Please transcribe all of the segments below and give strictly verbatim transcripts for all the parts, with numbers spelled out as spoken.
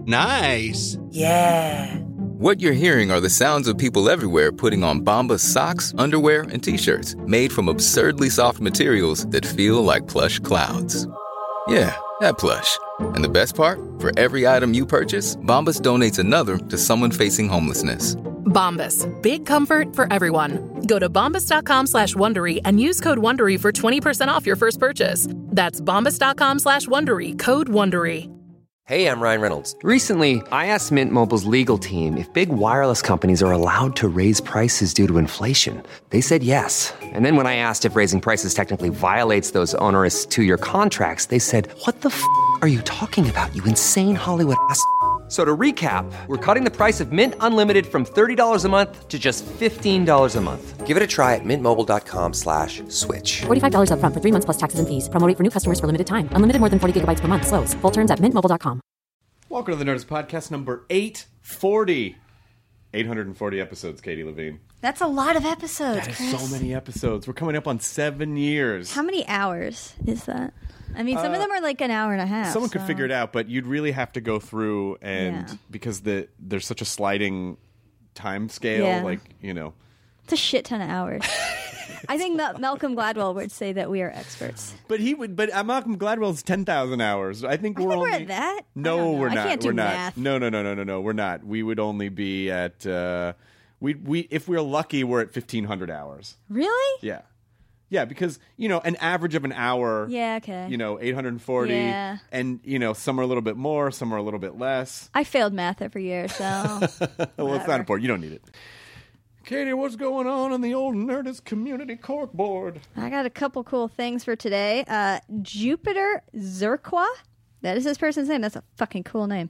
Nice. Yeah. What you're hearing are the sounds of people everywhere putting on Bombas socks, underwear, and T-shirts made from absurdly soft materials that feel like plush clouds. Yeah, that plush. And the best part? For every item you purchase, Bombas donates another to someone facing homelessness. Bombas. Big comfort for everyone. Go to bombas.com slash Wondery and use code Wondery for twenty percent off your first purchase. That's bombas.com slash Wondery. Code Wondery. Hey, I'm Ryan Reynolds. Recently, I asked Mint Mobile's legal team if big wireless companies are allowed to raise prices due to inflation. They said yes. And then when I asked if raising prices technically violates those onerous two-year contracts, they said, what the f*** are you talking about, you insane Hollywood ass f- So to recap, we're cutting the price of Mint Unlimited from thirty dollars a month to just fifteen dollars a month. Give it a try at mintmobile.com slash switch. forty-five dollars up front for three months plus taxes and fees. Promo rate for new customers for limited time. Unlimited more than forty gigabytes per month. Slows full terms at mint mobile dot com. Welcome to the Nerdist Podcast number eight forty. eight hundred forty episodes, Katie Levine. That's a lot of episodes, That is Chris. so many episodes. We're coming up on seven years. How many hours is that? I mean, some Uh, of them are like an hour and a half. Someone so. could figure it out, but you'd really have to go through and Yeah. because the there's such a sliding time scale, Yeah. like, you know. It's a shit ton of hours. I think Mal- Malcolm Gladwell would say that we are experts. But he would. But uh, Malcolm Gladwell's ten thousand hours. I think I we're think we're only at that. I No, don't know. we're I not. can't do we're not. math. No, no, no, no, no, no. We're not. We would only be at. Uh, we we if we're lucky, we're at fifteen hundred hours. Really? Yeah, yeah. Because you know, an average of an hour. Yeah. Okay. You know, eight hundred forty. Yeah. And you know, some are a little bit more, some are a little bit less. I failed math every year, so Well, it's whatever. not important. You don't need it. Katie, what's going on in the old Nerdist community corkboard? I got a couple cool things for today. Uh, Jupiter Zerqua. That is this person's name. That's a fucking cool name.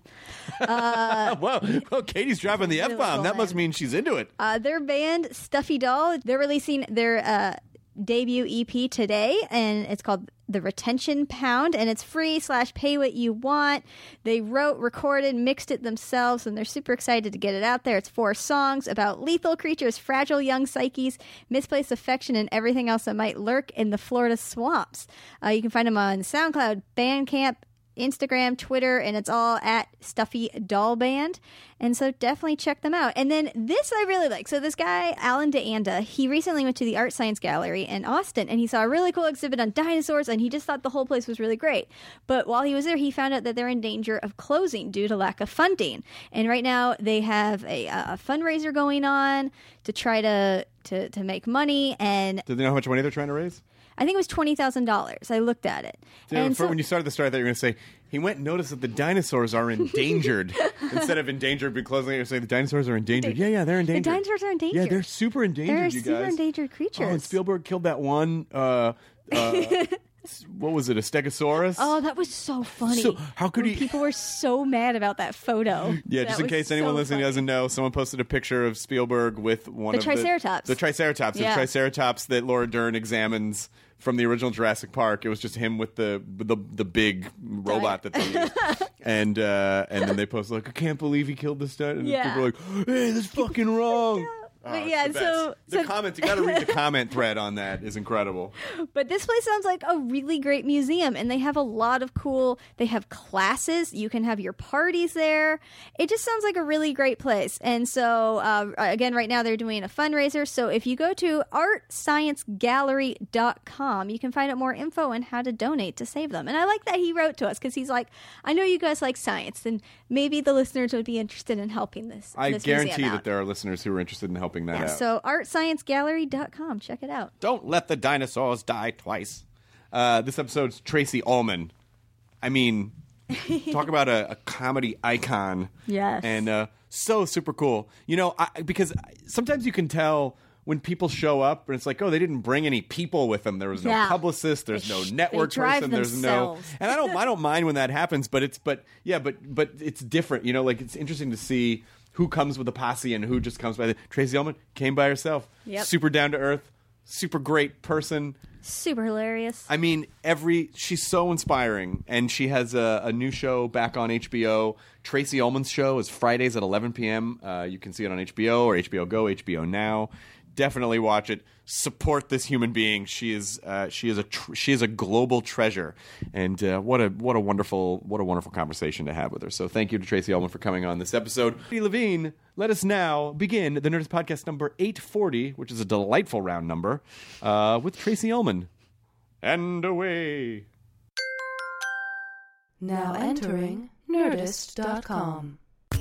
Uh, Whoa, well, Katie's dropping the Really F-bomb. cool That must name. mean she's into it. Uh, their band, Stuffy Doll, they're releasing their uh, debut E P today, and it's called The Retention Pound, and it's free slash pay what you want. They wrote, recorded, mixed it themselves, and they're super excited to get it out there. It's four songs about lethal creatures, fragile young psyches, misplaced affection, and everything else that might lurk in the Florida swamps. Uh, you can find them on SoundCloud, Bandcamp, Instagram, Twitter, and it's all at Stuffy Doll Band. And so definitely check them out. And then this I really like. So this guy, Alan DeAnda, he recently went to the Art Science Gallery in Austin, and he saw a really cool exhibit on dinosaurs, and he just thought the whole place was really great. But while he was there, he found out that they're in danger of closing due to lack of funding. And right now they have a, a fundraiser going on to try to, to, to make money. And Do they know how much money they're trying to raise? I think it was twenty thousand dollars. I looked at it. Yeah, and before, so- when you started the story, I thought you were going to say, he went and noticed that the dinosaurs are endangered. Instead of endangered, be closing it, you're saying the dinosaurs are endangered. Yeah, yeah, they're endangered. The dinosaurs are endangered. Yeah, they're super endangered, They're you super guys. endangered creatures. Oh, and Spielberg killed that one, uh, uh, what was it, a Stegosaurus? Oh, that was so funny. So, how could When he- People were so mad about that photo. Yeah, That just in was case anyone so listening funny. doesn't know, someone posted a picture of Spielberg with one The of Triceratops. the the Triceratops, Yeah. the Triceratops that Laura Dern examines from the original Jurassic Park. It was just him with the the the big robot that they used, and uh, and then they posted like, I can't believe he killed this guy, and Yeah. people were like, hey, that's fucking wrong. Oh, But it's yeah, the best. so- the so- comments, you got to read the comment thread on that is incredible. But this place sounds like a really great museum, and they have a lot of cool. They have classes. You can have your parties there. It just sounds like a really great place. And so, uh, again, right now they're doing a fundraiser. So if you go to art science gallery dot com, you can find out more info on how to donate to save them. And I like that he wrote to us because he's like, I know you guys like science, and maybe the listeners would be interested in helping this. I this guarantee museum that out. there are listeners who are interested in helping that Yeah, out. so art science gallery dot com. Check it out. Don't let the dinosaurs die twice. Uh, this episode's Tracy Ullman. I mean, talk about a, a comedy icon. Yes. And uh, so super cool. You know, I, because sometimes you can tell when people show up and it's like, oh, they didn't bring any people with them. There was no Yeah. publicist. There's They no sh- network they drive person. There's no. themselves. And I don't. I don't mind when that happens. But it's. But yeah. But but it's different. You know, like it's interesting to see who comes with a posse and who just comes by. The, Tracy Ullman came by herself. Yep. Super down to earth. Super great person. Super hilarious. I mean, every she's so inspiring, and she has a, a new show back on H B O. Tracy Ullman's show is Fridays at eleven p.m. Uh, you can see it on H B O or H B O Go, H B O Now. definitely watch it. Support this human being. She is uh, she is a tr- she is a global treasure, and uh, what a what a wonderful what a wonderful conversation to have with her. So thank you to Tracy Ullman for coming on this episode. Katie Levine, let us now begin the Nerdist Podcast number eight forty, which is a delightful round number, uh, with Tracy Ullman. And away. Now entering Nerdist dot com.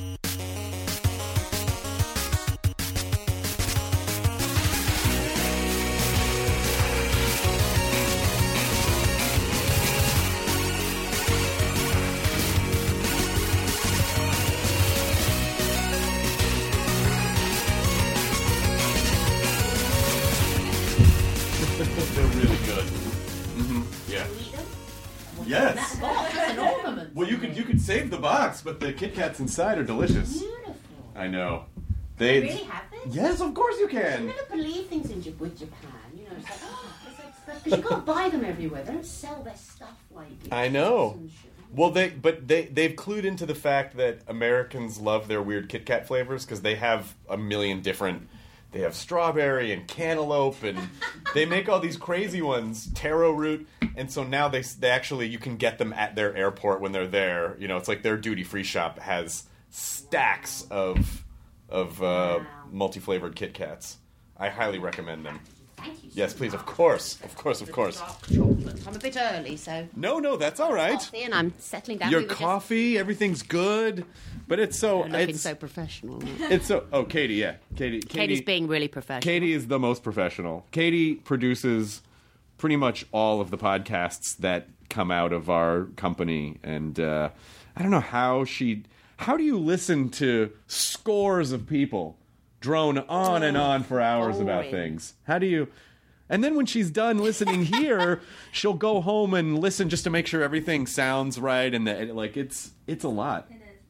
They're really good. Mm-hmm. Yeah. Yes. Well, you could you could save the box, but the Kit Kats inside are delicious. Beautiful. I know. They I really have it? Yes, of course you I can. never believe things in Jap- with Japan. You know, it's like, oh, it's like, because you can't buy them everywhere. They don't sell their stuff like it. I know. Well, they but they they've clued into the fact that Americans love their weird Kit Kat flavors because they have a million different. They have strawberry and cantaloupe, and they make all these crazy ones, taro root, and so now they they actually you can get them at their airport when they're there. You know, it's like their duty free shop has stacks of of uh, Wow. multi flavored Kit Kats. I highly recommend them. Thank you. So Yes, please, of much. course, of course, of course. Dark chocolate. I'm a bit early, so No, no, that's all right. coffee, and I'm settling down. Your We were just coffee, everything's good, but it's so looking it's, so professional. it's so. Oh, Katie, yeah, Katie. Katie Katie's being really professional. Katie is the most professional. Katie produces pretty much all of the podcasts that come out of our company, and uh, I don't know how she. How do you listen to scores of people drone on and on for hours about boring. things? How do you? And then when she's done listening here, she'll go home and listen just to make sure everything sounds right, and that like it's it's a lot.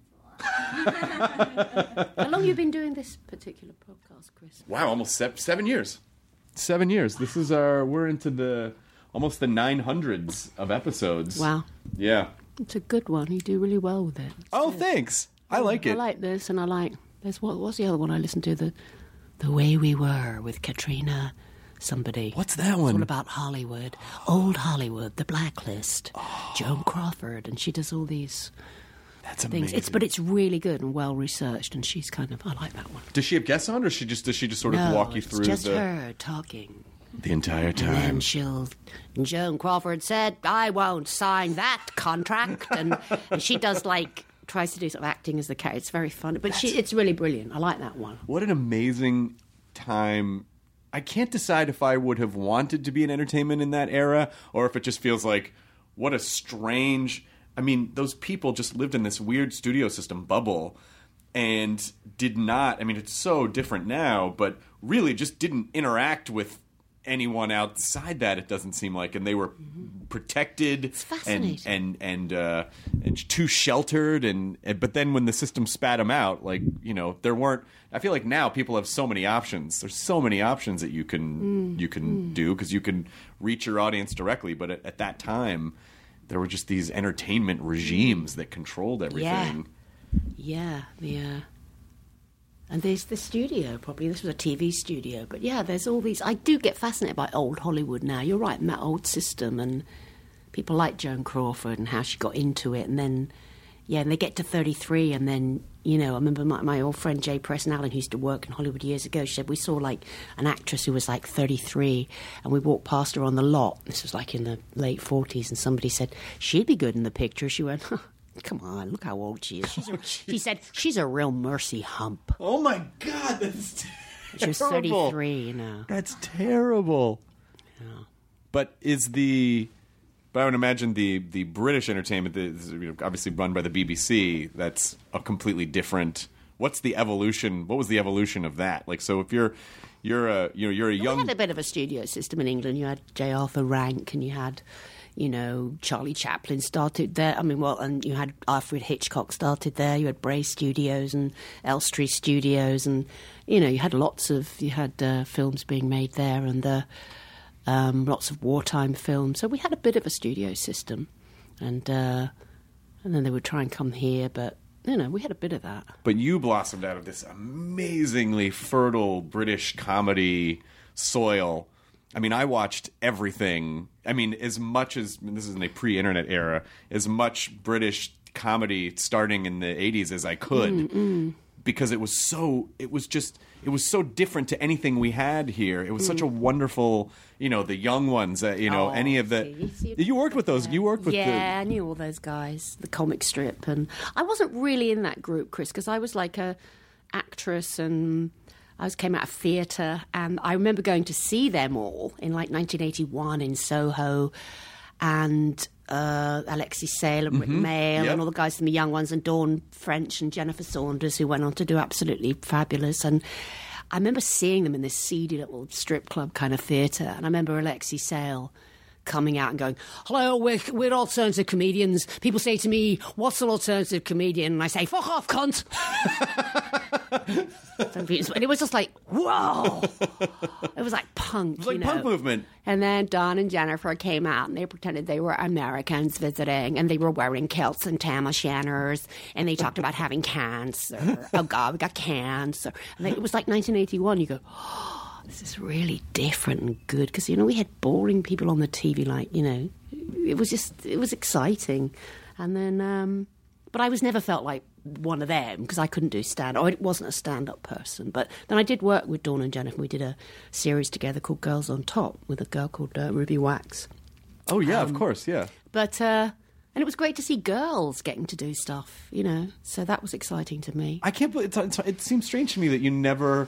How long have you been doing this particular podcast, Chris? Wow, almost se- seven years. Seven years. This is our. We're into the almost the nine hundreds of episodes. Wow. Yeah. It's a good one. You do really well with it. Oh, thanks. I like I it. like this, and I like. There's what? What's the other one I listened to? The, the Way We Were with Katrina. Somebody. What's that It's one? all about Hollywood, old Hollywood, The Blacklist, Joan Crawford, and she does all these That's things. amazing. It's but it's really good and well researched, and she's kind of I like that one. Does she have guests on, or she just does she just sort of no, walk you it's through just the her talking. the entire And time? then she'll. And Joan Crawford said, "I won't sign that contract," and, and she does like tries to do sort of acting as the character. It's very funny, but she it's really brilliant. I like that one. What an amazing time. I can't decide if I would have wanted to be in entertainment in that era, or if it just feels like what a strange. I mean, those people just lived in this weird studio system bubble and did not. I mean, it's so different now, but really just didn't interact with anyone outside that. It doesn't seem like, and they were protected and fascinating. and and uh, and too sheltered. And, and but then when the system spat them out, like you know, there weren't. I feel like now people have so many options. There's so many options that you can you can do because you can reach your audience directly. But at, at that time, there were just these entertainment regimes that controlled everything. Yeah, the uh, and there's the studio. Probably this was a T V studio, but yeah, there's all these. I do get fascinated by old Hollywood now. You're right, and that old system, and people like Joan Crawford and how she got into it, and then yeah, and they get to thirty-three, and then you know, I remember my, my old friend Jay Preston Allen, who used to work in Hollywood years ago. She said we saw like an actress who was like thirty-three, and we walked past her on the lot. This was like in the late forties, and somebody said she'd be good in the picture. She went, huh, come on, look how old she is. She's a, she said she's a real mercy hump. Oh my God, that's terrible. She was thirty-three, you know. That's terrible. Yeah. But is the, but I would imagine the the British entertainment that is, you know, obviously run by the B B C. That's a completely different. What's the evolution? What was the evolution of that? Like, so if you're you're a you know you're a We young had a bit of a studio system in England. You had J. Arthur Rank, and you had, you know, Charlie Chaplin started there. I mean, well, and you had Alfred Hitchcock started there. You had Bray Studios and Elstree Studios, and you know, you had lots of you had uh, films being made there, and uh, um, lots of wartime films. So we had a bit of a studio system, and uh, and then they would try and come here, but you know, we had a bit of that. But you blossomed out of this amazingly fertile British comedy soil. I mean, I watched everything. I mean, as much as, this is in a pre-internet era, as much British comedy starting in the eighties as I could. Mm, mm. Because it was so, it was just, it was so different to anything we had here. It was mm. such a wonderful, you know, the young ones, uh, you know, oh, any of the... see, see, you worked with those, you worked with yeah, the... Yeah, I knew all those guys, the comic strip. And I wasn't really in that group, Chris, because I was like a actress and I was came out of theatre. And I remember going to see them all in like nineteen eighty-one in Soho. And... Uh, Alexi Sale and Rick mm-hmm. Mail yep. and all the guys from the Young Ones and Dawn French and Jennifer Saunders, who went on to do absolutely fabulous. And I remember seeing them in this seedy little strip club kind of theatre. And I remember Alexi Sale coming out and going, hello, we're, we're alternative comedians. People say to me, what's an alternative comedian? And I say, fuck off, cunt. And it was just like, whoa. It was like punk, It was like you know? punk movement. And then Don and Jennifer came out and they pretended they were Americans visiting and they were wearing kilts and tam o' shanners and they talked about having cancer. Oh, God, we got cancer. And it was like nineteen eighty-one. You go, oh, this is really different and good. Because, you know, we had boring people on the T V, like, you know, it was just, it was exciting. And then, um, but I was never felt like one of them because I couldn't do stand-up. I wasn't a stand-up person. But then I did work with Dawn and Jennifer. We did a series together called Girls on Top with a girl called uh, Ruby Wax. Oh, yeah, Um, of course, yeah. But, uh, and it was great to see girls getting to do stuff, you know. So that was exciting to me. I can't believe, it's, it's, it seems strange to me that you never,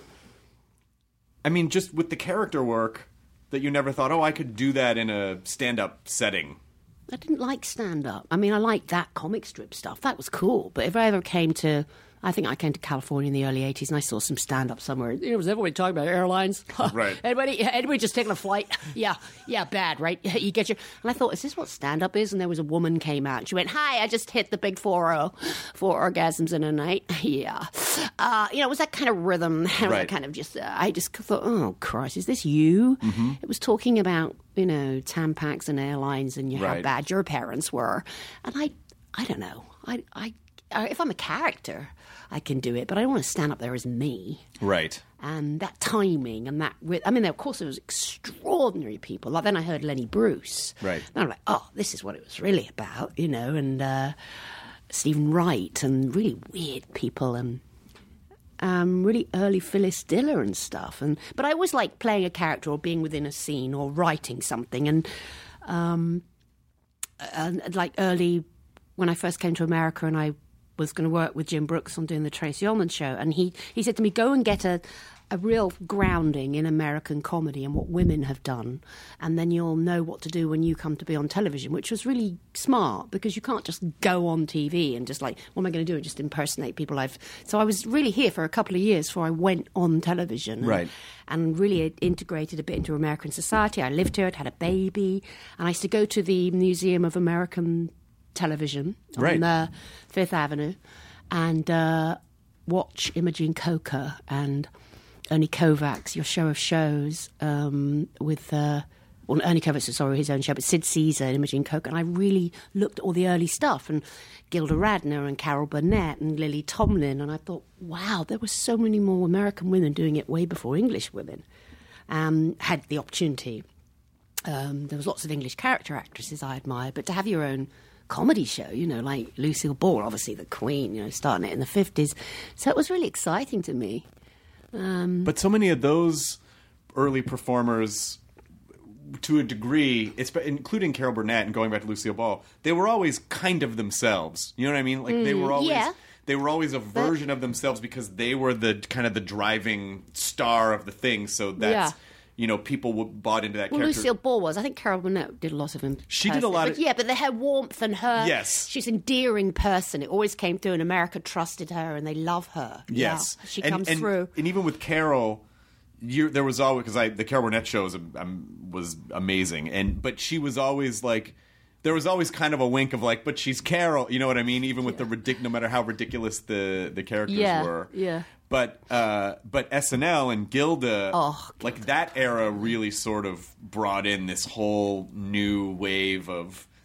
I mean, just with the character work, that you never thought, oh, I could do that in a stand-up setting. I didn't like stand-up. I mean, I liked that comic strip stuff. That was cool. But if I ever came to... I think I came to California in the early eighties and I saw some stand-up somewhere. You know, was everybody talking about airlines? Right. Anybody, anybody just taking a flight? Yeah, yeah, bad, right? You get your... And I thought, is this what stand-up is? And there was a woman came out and she went, hi, I just hit the big four oh, four orgasms in a night. Yeah. Uh, you know, it was that kind of rhythm. It was Right. that kind of just... Uh, I just thought, oh, Christ, is this you? Mm-hmm. It was talking about, you know, Tampax and airlines and how Right. bad your parents were. And I, I don't know. I, I, I, if I'm a character, I can do it, but I don't want to stand up there as me. Right. And that timing and that... I mean, of course, there was extraordinary people. Like, then I heard Lenny Bruce. Right. And I'm like, oh, this is what it was really about, you know, and uh, Stephen Wright and really weird people and um, really early Phyllis Diller and stuff. And But I always like playing a character or being within a scene or writing something. And, um, and like early... When I first came to America and I was going to work with Jim Brooks on doing the Tracy Ullman show, and he, he said to me, go and get a, a real grounding in American comedy and what women have done, and then you'll know what to do when you come to be on television, which was really smart because you can't just go on T V and just like, what am I going to do? Just impersonate people I've... So I was really here for a couple of years before I went on television. And, Right. and really integrated a bit into American society. I lived here, I'd had a baby, and I used to go to the Museum of American Television on Right. uh, Fifth Avenue and uh, watch Imogen Coker and Ernie Kovacs, your show of shows um, with, uh, well, Ernie Kovacs is sorry, his own show, but Sid Caesar and Imogen Coker. And I really looked at all the early stuff and Gilda Radner and Carol Burnett and Lily Tomlin. And I thought, wow, there were so many more American women doing it way before English women um, had the opportunity. Um, there was lots of English character actresses I admired, but to have your own comedy show, you know, like Lucille Ball, obviously the Queen, you know, starting it in the fifties. So it was really exciting to me. Um, But so many of those early performers, to a degree, it's, including Carol Burnett and going back to Lucille Ball, they were always kind of themselves. You know what I mean? Like they were always... yeah. They were always a version of themselves because they were the kind of the driving star of the thing. So that's, Yeah. you know, people w- bought into that well, character. Lucille Ball was. I think Carol Burnett did a lot of him. She did a lot of- Yeah, but the, her warmth and her... Yes. She's an endearing person. It always came through, and America trusted her, and they love her. Yes, Yeah, she and, comes and, through. and even with Carol, you, there was always because I the Carol Burnett show was, um, was amazing, and but she was always like. There was always kind of a wink of like, but she's Carol, you know what I mean? Even with the ridic- no matter how ridiculous the, the characters Yeah, were. yeah. But uh, but S N L and Gilda, Oh, like that era really sort of brought in this whole new wave of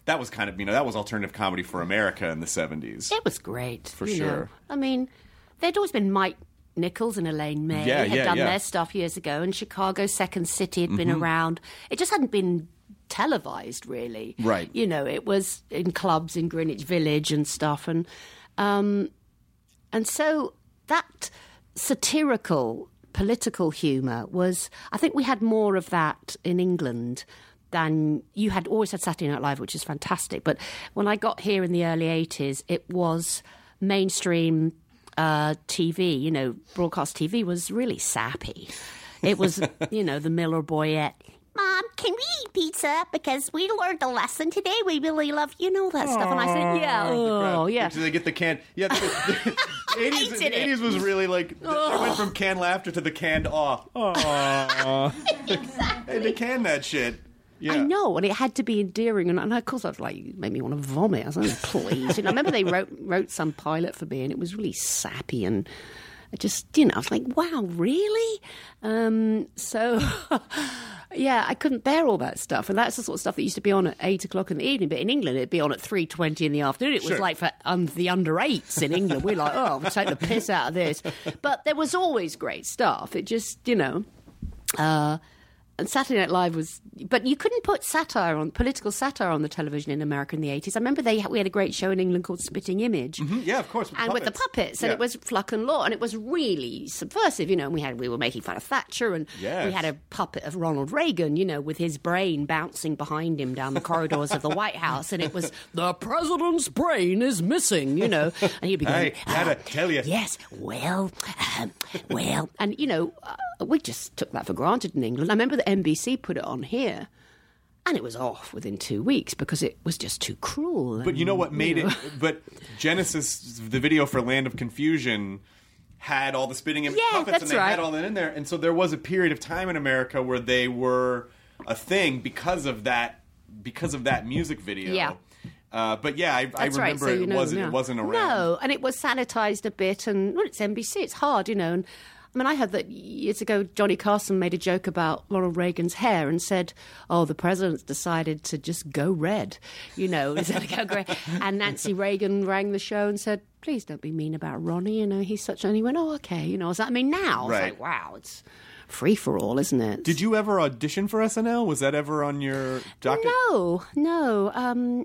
that was kind of, you know, that was alternative comedy for America in the seventies. It was great. For you sure. know. I mean, there'd always been Mike Nichols and Elaine May Yeah, had yeah, done yeah. their stuff years ago, and Chicago Second City had been Mm-hmm. around. It just hadn't been televised, really. Right. You know, it was in clubs in Greenwich Village and stuff. And, um, and so that satirical political humour was, I think we had more of that in England than you had always had Saturday Night Live, which is fantastic. But when I got here in the early eighties, it was mainstream uh, T V, you know, broadcast T V was really sappy. It was, you know, the Miller Boyette. Mom, can we eat pizza? Because we learned a lesson today. We really love, you know, that stuff. And I said, yeah, oh, yeah. So they get the canned. Yeah, the, the, the eighties, Hated the it. eighties was really like, they went from canned laughter to the canned awe. Aww. Exactly. And they canned that shit. Yeah. I know, and it had to be endearing, and, and of course I was like, it made me want to vomit. I was like, please. You know, I remember they wrote wrote some pilot for me, and it was really sappy, and I just, you know, I was like, wow, really? Um, so, yeah, I couldn't bear all that stuff, and that's the sort of stuff that used to be on at eight o'clock in the evening, but in England it'd be on at three twenty in the afternoon. It was Sure. like for um, the under eights in England. We're like, oh, we'll take the piss out of this. But there was always great stuff. It just, you know... Uh, And Saturday Night Live was, but you couldn't put satire on political satire on the television in America in the eighties. I remember they we had a great show in England called Spitting Image, Mm-hmm. Yeah, of course, with and with the puppets. puppets, and Yeah. it was Fluck and Law, and it was really subversive. You know, and we had we were making fun of Thatcher, and Yes. we had a puppet of Ronald Reagan, you know, with his brain bouncing behind him down the corridors of the White House, and it was the president's brain is missing, you know, and he'd be going, Hey, gotta "Ah, tell you." yes, well, um, well, and you know, uh, we just took that for granted in England. I remember the N B C put it on here, and it was off within two weeks because it was just too cruel. But you know what and, made you know. it? But Genesis, the video for Land of Confusion, had all the spitting image Yeah, puppets, that's and they right. had all that in there. And so there was a period of time in America where they were a thing because of that, because of that music video. Yeah. Uh, but yeah, I, I That's right, remember so you it know wasn't now. it wasn't around. No, and it was sanitized a bit, and well, it's N B C, it's hard, you know. And I mean, I heard that years ago, Johnny Carson made a joke about Ronald Reagan's hair and said, "Oh, the president's decided to just go red," you know. He's going to go grey. And Nancy Reagan rang the show and said, "Please don't be mean about Ronnie. You know, he's such." And he went, "Oh, okay." You know, so I mean, now Right. it's like, wow, it's free for all, isn't it? Did you ever audition for S N L? Was that ever on your docket? No, no. Um,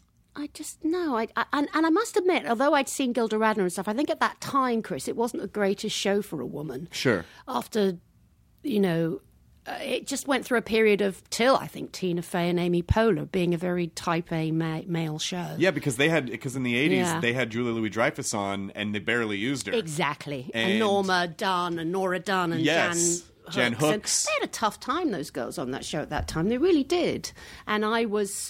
I just no. I, I and, and I must admit, although I'd seen Gilda Radner and stuff, I think at that time, Chris, it wasn't the greatest show for a woman. Sure. After, you know, uh, it just went through a period of till I think Tina Fey and Amy Poehler being a very Type A ma- male show. Yeah, because they had because in the eighties Yeah. they had Julia Louis-Dreyfus on, and they barely used her. Exactly. And, And- Norma Dunn and Nora Dunn and Yes, Jan Jan Hooks. And Hooks. they had a tough time, those girls on that show at that time. They really did. And I was...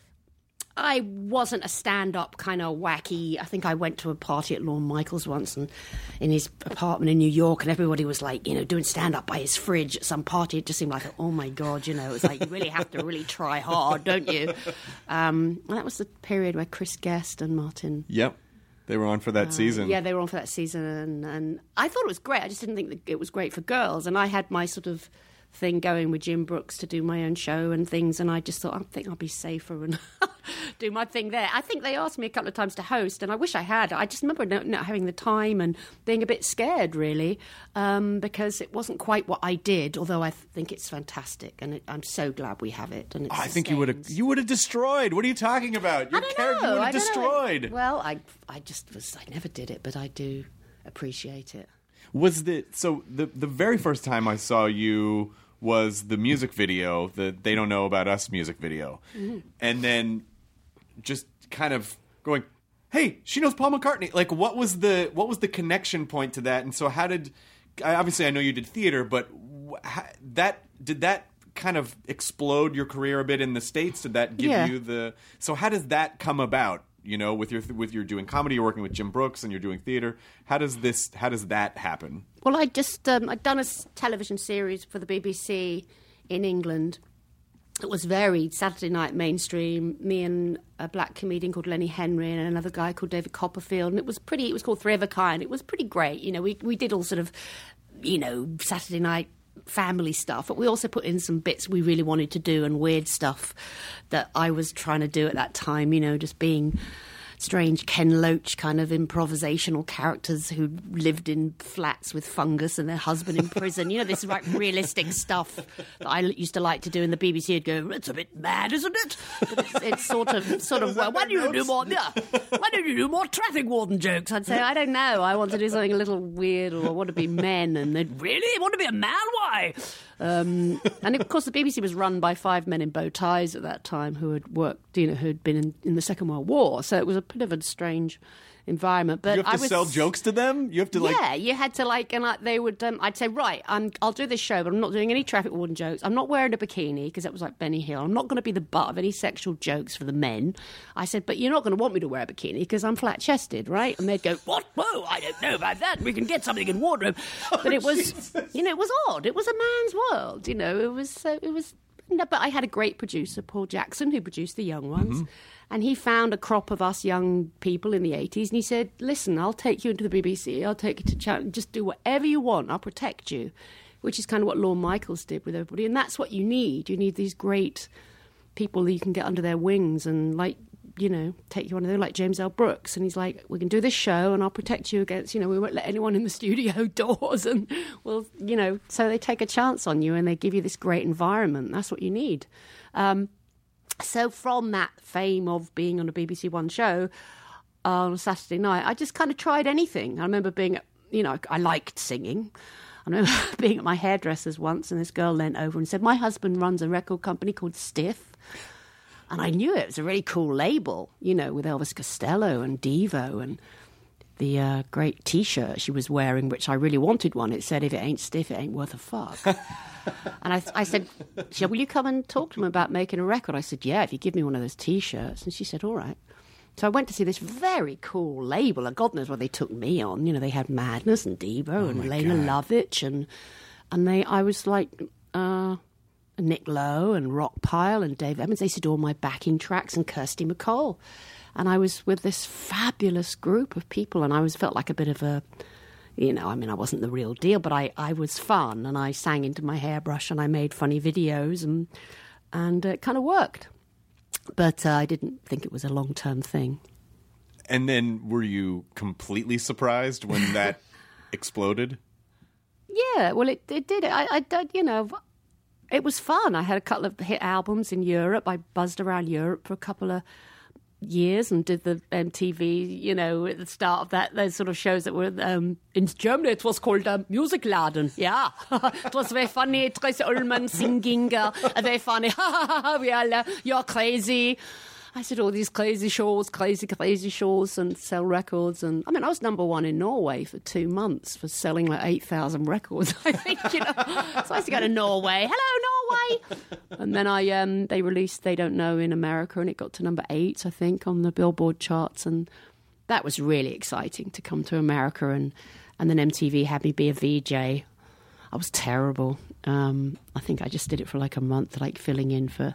I wasn't a stand-up kind of wacky. I think I went to a party at Lorne Michaels once, and in his apartment in New York, and everybody was like, you know, doing stand-up by his fridge at some party. It just seemed like, oh my god, you know, it's like you really have to really try hard, don't you? Um, and that was the period where Chris Guest and Martin. Yep, they were on for that season. Yeah, they were on for that season, and, and I thought it was great. I just didn't think that it was great for girls, and I had my sort of thing going with Jim Brooks to do my own show and things, and I just thought, I think I'll be safer and do my thing there. I think they asked me a couple of times to host, and I wish I had. I just remember not, not having the time and being a bit scared, really, um, because it wasn't quite what I did, although I think it's fantastic, and it, I'm so glad we have it. And it I think you would have sustains. you would have destroyed. What are you talking about? Your I don't character know. would I have don't know. destroyed. Well, I, I just was, I never did it, but I do appreciate it. Was the so the the very first time I saw you was the music video, the They Don't Know About Us music video. Mm-hmm. And then just kind of going, hey, she knows Paul McCartney. Like, what was the what was the connection point to that? And so how did, I, obviously I know you did theater, but wh- how, that did that kind of explode your career a bit in the States? Did that give Yeah. you the, so how does that come about? You know, with your with your doing comedy, you're working with Jim Brooks, and you're doing theater. How does this? How does that happen? Well, I just um, I'd done a s- television series for the B B C in England. It was very Saturday night mainstream. Me and a black comedian called Lenny Henry and another guy called David Copperfield, and it was pretty. It was called Three of a Kind. It was pretty great. You know, we we did all sort of, you know, Saturday night family stuff, but we also put in some bits we really wanted to do and weird stuff that I was trying to do at that time, you know, just being strange Ken Loach kind of improvisational characters who lived in flats with fungus and their husband in prison. You know, this like realistic stuff that I used to like to do in the B B C. I'd go, it's a bit mad, isn't it? But it's, it's sort of, sort of. Well, why don't you do more? Yeah, why don't you do more traffic warden jokes? I'd say, I don't know. I want to do something a little weird, or I want to be men, and they'd really want to be a man. Why? Um, and of course, the B B C was run by five men in bow ties at that time who had worked, you know, who had been in, in the Second World War. So it was a bit of a strange environment. But you have to I was, sell jokes to them. You have to like, yeah, you had to like, and like, they would. Um, I'd say, right, I'm, I'll do this show, but I'm not doing any traffic warden jokes. I'm not wearing a bikini because that was like Benny Hill. I'm not going to be the butt of any sexual jokes for the men. I said, but you're not going to want me to wear a bikini because I'm flat chested, right? And they'd go, what? Whoa, I don't know about that. We can get something in wardrobe. But it was, Jesus. You know, it was odd. It was a man's world. You know, it was. Uh, it was. No, but I had a great producer, Paul Jackson, who produced The Young Ones. Mm-hmm. And he found a crop of us young people in the eighties. And he said, listen, I'll take you into the B B C. I'll take you to channel. Just do whatever you want. I'll protect you, which is kind of what Lorne Michaels did with everybody. And that's what you need. You need these great people that you can get under their wings and, like, you know, take you under there, like James L. Brooks. And he's like, we can do this show and I'll protect you against, you know, we won't let anyone in the studio doors. And, well, you know, so they take a chance on you and they give you this great environment. That's what you need. Um, so from that fame of being on a B B C One show uh, on a Saturday night, I just kind of tried anything. I remember being, you know, I liked singing. I remember being at my hairdresser's once and this girl leant over and said, my husband runs a record company called Stiff. And I knew it. It was a really cool label, you know, with Elvis Costello and Devo and the uh, great T-shirt she was wearing, which I really wanted one. It said, if it ain't stiff, it ain't worth a fuck. And I, I said, she said, will you come and talk to him about making a record? I said, yeah, if you give me one of those T-shirts. And she said, all right. So I went to see this very cool label, and God knows what they took me on. You know, they had Madness and Devo oh and Lena Lovitch, and and they, I was like... Uh, Nick Lowe and Rockpile and Dave Evans. They used to do all my backing tracks and Kirsty MacColl. And I was with this fabulous group of people and I was felt like a bit of a, you know, I mean, I wasn't the real deal, but I, I was fun and I sang into my hairbrush and I made funny videos and, and it kind of worked. But uh, I didn't think it was a long-term thing. And then were you completely surprised when that exploded? Yeah, well, it, it did. I, I, I, you know... It was fun. I had a couple of hit albums in Europe. I buzzed around Europe for a couple of years and did the M T V, you know, at the start of that, those sort of shows that were um, in Germany. It was called um, Musikladen. Yeah. It was very funny. Tracy Ullman singing. Uh, very funny. We all, uh, you're crazy. I did all these crazy shows, crazy, crazy shows and sell records. And I mean, I was number one in Norway for two months for selling like eight thousand records, I think, you know. So I used to go to Norway. Hello, Norway. And then I, um, they released They Don't Know in America and it got to number eight, I think, on the Billboard charts. And that was really exciting to come to America. And, and then M T V had me be a V J. I was terrible. Um, I think I just did it for like a month, like filling in for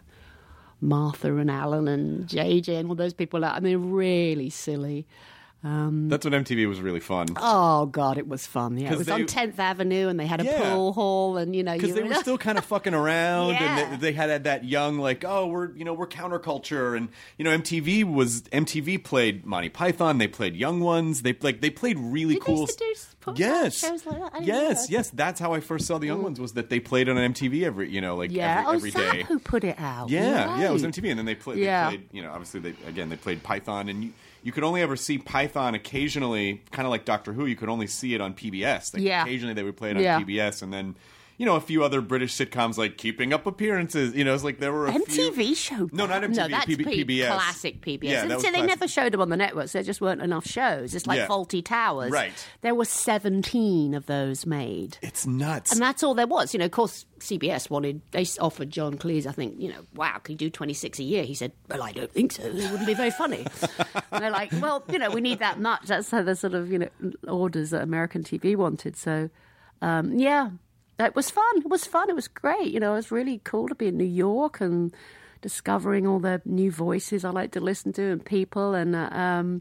Martha and Alan and J J and all those people. I mean, really silly. Um, That's when M T V was really fun. Oh, God, it was fun. Yeah, it was they, on tenth Avenue and they had a yeah. pool hall and, you know. Because they were still kind of fucking around yeah. and they, they had that young, like, oh, we're, you know, we're counterculture. And, you know, M T V was, M T V played Monty Python. They played Young Ones. They, like, they played really Did cool stuff. Yes. Shows like that? I didn't yes, know. yes. That's how I first saw the Young mm. Ones, was that they played on M T V every, you know, like yeah. every, every oh, day. That who put it out? Yeah, right. yeah, it was M T V. And then they, play, yeah. they played, you know, obviously, they again, they played Python. And you, you could only ever see Python occasionally, kind of like Doctor Who. You could only see it on P B S. Like, yeah. occasionally they would play it on yeah. P B S. And then, you know, a few other British sitcoms like Keeping Up Appearances. You know, it's like there were a M T V few... showed No, not M T V. No, that's P B- P- PBS. Classic P B S. Yeah, and that so was they classic. never showed them on the networks. There just weren't enough shows. It's like Yeah. Faulty Towers. Right. There were seventeen of those made. It's nuts. And that's all there was. You know, of course, C B S wanted, they offered John Cleese, I think, you know, wow, can you do twenty-six a year? He said, well, I don't think so. It wouldn't be very funny. And they're like, well, you know, we need that much. That's how the sort of, you know, orders that American T V wanted. So, um, yeah, it was fun. It was fun. It was great. You know, it was really cool to be in New York and discovering all the new voices I like to listen to and people. And, uh, um,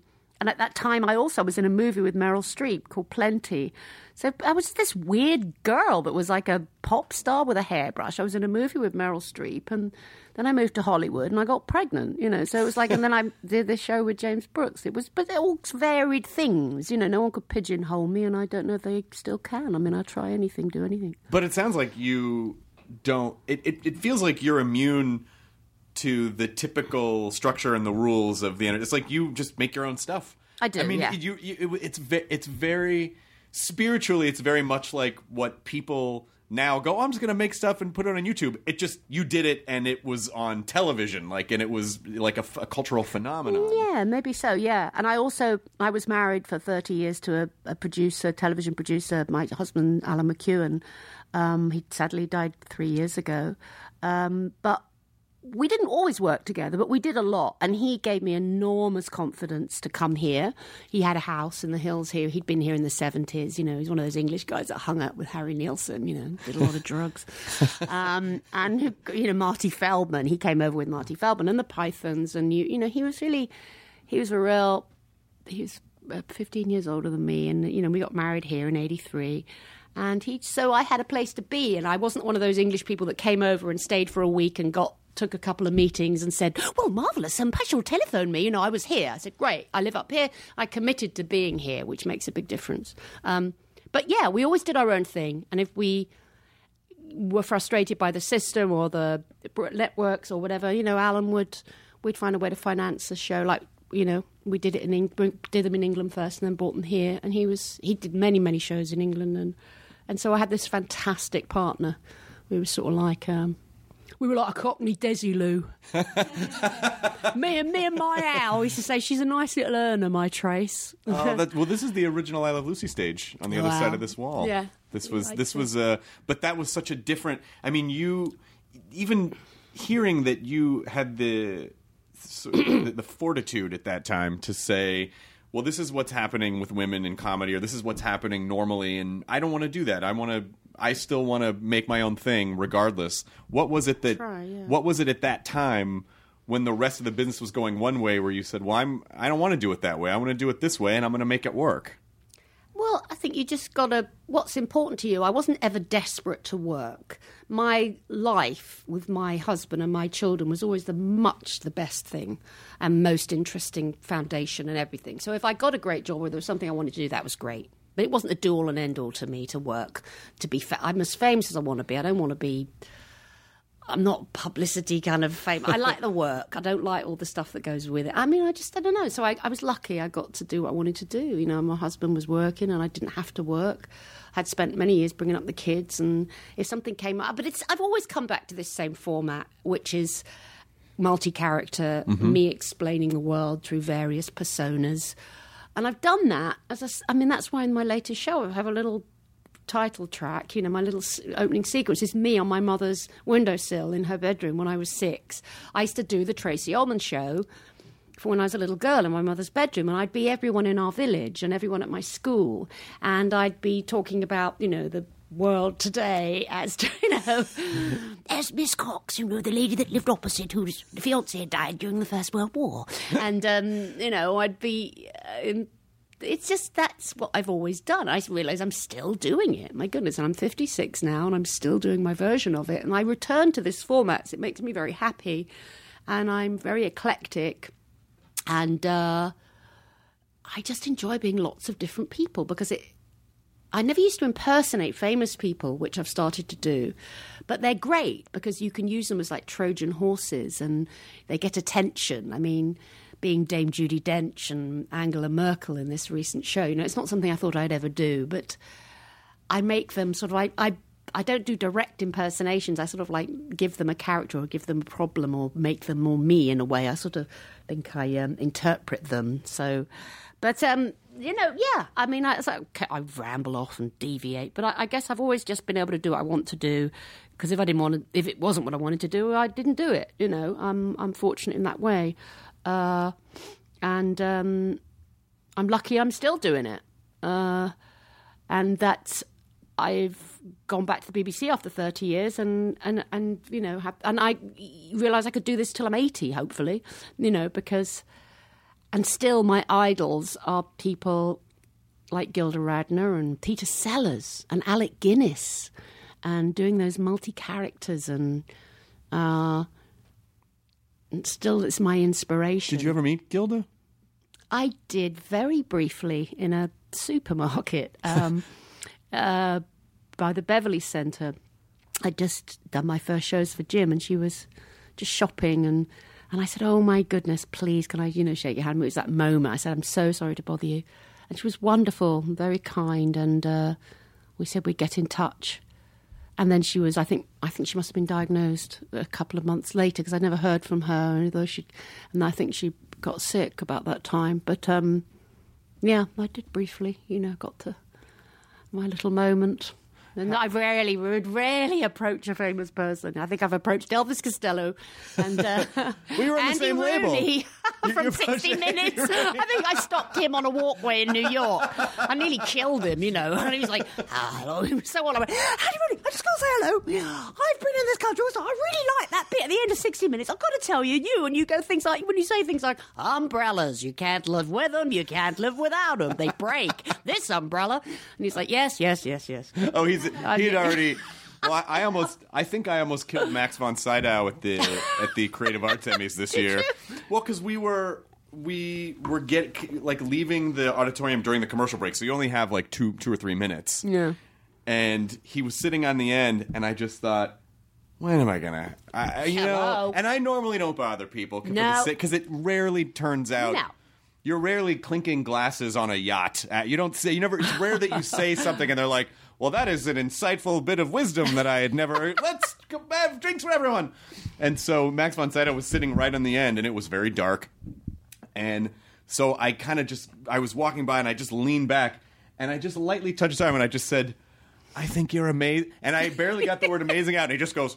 And at that time, I also was in a movie with Meryl Streep called Plenty. So I was this weird girl that was like a pop star with a hairbrush. I was in a movie with Meryl Streep, and then I moved to Hollywood and I got pregnant, you know. So it was like, and then I did this show with James Brooks. It was, but they're all varied things, you know. No one could pigeonhole me, and I don't know if they still can. I mean, I try anything, do anything. But it sounds like you don't. It it, it feels like you're immune to the typical structure and the rules of the internet. It's like you just make your own stuff. I do. I mean, yeah. you, you it, it's ve- it's very spiritually. It's very much like what people now go, oh, I'm just going to make stuff and put it on YouTube. It just, you did it and it was on television, like, and it was like a, a cultural phenomenon. Yeah, maybe so. Yeah, and I also I was married for thirty years to a, a producer, television producer, my husband Alan McEwen. Um, he sadly died three years ago, um, but. We didn't always work together, but we did a lot. And he gave me enormous confidence to come here. He had a house in the hills here. He'd been here in the seventies. You know, he's one of those English guys that hung out with Harry Nilsson, you know, did a lot of drugs. Um, and, you know, Marty Feldman, he came over with Marty Feldman and the Pythons. And, you, you know, he was really, he was a real, he was fifteen years older than me. And, you know, we got married here in eighty-three. And he, so I had a place to be. And I wasn't one of those English people that came over and stayed for a week and got, took a couple of meetings and said, well, marvellous, and perhaps you'll telephone me. You know, I was here. I said, great, I live up here. I committed to being here, which makes a big difference. Um, but yeah, we always did our own thing. And if we were frustrated by the system or the networks or whatever, you know, Alan would, we'd find a way to finance a show. Like, you know, we did it in England, did them in England first and then brought them here. And he was, he did many, many shows in England. And, and so I had this fantastic partner. We were sort of like, um, we were like a Cockney Desilu. me and me and my Al used to say, she's a nice little earner, my Trace. Oh, that, well, this is the original I Love Lucy stage on the wow. other side of this wall. Yeah, this was like this it. was uh, but that was such a different. I mean, you even hearing that you had the the, the fortitude at that time to say, well, this is what's happening with women in comedy, or this is what's happening normally, and I don't want to do that. I want to. I still want to make my own thing regardless. What was it that Try, yeah. what was it at that time when the rest of the business was going one way where you said, well, I'm I don't want to do it that way. I want to do it this way and I'm going to make it work? Well, I think you just got to, what's important to you. I wasn't ever desperate to work. My life with my husband and my children was always the much the best thing and most interesting foundation and everything. So if I got a great job or there was something I wanted to do, that was great. But it wasn't a do-all and end-all to me to work, to be fa- I'm as famous as I want to be. I don't want to be... I'm not publicity kind of fame. I like the work. I don't like all the stuff that goes with it. I mean, I just, I don't know. So I, I was lucky I got to do what I wanted to do. You know, my husband was working and I didn't have to work. I'd spent many years bringing up the kids, and if something came up... But it's I've always come back to this same format, which is multi-character, mm-hmm. me explaining the world through various personas. And I've done that. As a, I mean, that's why in my latest show I have a little title track. You know, my little opening sequence is me on my mother's windowsill in her bedroom when I was six. I used to do the Tracy Ullman show for when I was a little girl in my mother's bedroom, and I'd be everyone in our village and everyone at my school, and I'd be talking about, you know, the world today as, you know, as Miss Cox, you know, the lady that lived opposite whose fiancé died during the First World War. And, um, you know, I'd be... Uh, it's just, that's what I've always done. I realise I'm still doing it. My goodness, and I'm fifty-six now and I'm still doing my version of it. And I return to this format. It makes me very happy. And I'm very eclectic. And uh, I just enjoy being lots of different people because it... I never used to impersonate famous people, which I've started to do, but they're great because you can use them as like Trojan horses and they get attention. I mean, being Dame Judi Dench and Angela Merkel in this recent show, you know, it's not something I thought I'd ever do, but I make them sort of, I, I, I don't do direct impersonations. I sort of like give them a character or give them a problem or make them more me in a way. I sort of think I um, interpret them. So, but, um, you know, yeah, I mean, I, like, okay, I ramble off and deviate, but I, I guess I've always just been able to do what I want to do, because if I didn't want to, if it wasn't what I wanted to do, I didn't do it, you know. I'm, I'm fortunate in that way. Uh, and um, I'm lucky I'm still doing it. Uh, and that I've gone back to the B B C after thirty years and, and, and you know, have, and I realise I could do this till I'm eighty, hopefully, you know, because... and still my idols are people like Gilda Radner and Peter Sellers and Alec Guinness, and doing those multi-characters, and, uh, and still it's my inspiration. Did you ever meet Gilda? I did very briefly in a supermarket um, uh, by the Beverly Center. I'd just done my first shows for Jim, and she was just shopping, and, and I said, oh my goodness, please, can I, you know, shake your hand? It was that moment. I said, I'm so sorry to bother you. And she was wonderful, very kind, and uh, we said we'd get in touch. And then she was, I think, I think she must have been diagnosed a couple of months later, because I never heard from her. Although she, and I think she got sick about that time. But um, yeah, I did briefly, you know, got to my little moment. And I rarely would rarely approach a famous person. I think I've approached Elvis Costello and uh, we were on the Andy same Rooney label. from sixty minutes. I think I stopped him on a walkway in New York. I nearly killed him, you know. And he was like, ah, hello. He was so on. I went, Andy Rooney, I just got to say hello. I've been in this country. So I really like that bit at the end of sixty minutes. I've got to tell you, you, and you go things like, when you say things like, umbrellas, you can't live with them, you can't live without them. They break. This umbrella. And he's like, yes, yes, yes, yes. Oh, he's he'd already. Well, I, I almost, I think I almost killed Max von Sydow at the at the Creative Arts Emmys this year. Well, because we were we were get like leaving the auditorium during the commercial break, so you only have like two two or three minutes. Yeah. And he was sitting on the end, and I just thought, when am I gonna, I, you Hello. know? And I normally don't bother people No. because it rarely turns out. No. You're rarely clinking glasses on a yacht. Uh, you don't say, you never, it's rare that you say something and they're like, well, that is an insightful bit of wisdom that I had never, let's go have drinks for everyone. And so Max von Sydow was sitting right on the end, and it was very dark. And so I kind of just, I was walking by and I just leaned back and I just lightly touched his arm and I just said, I think you're amazing. And I barely got the word amazing out, and he just goes,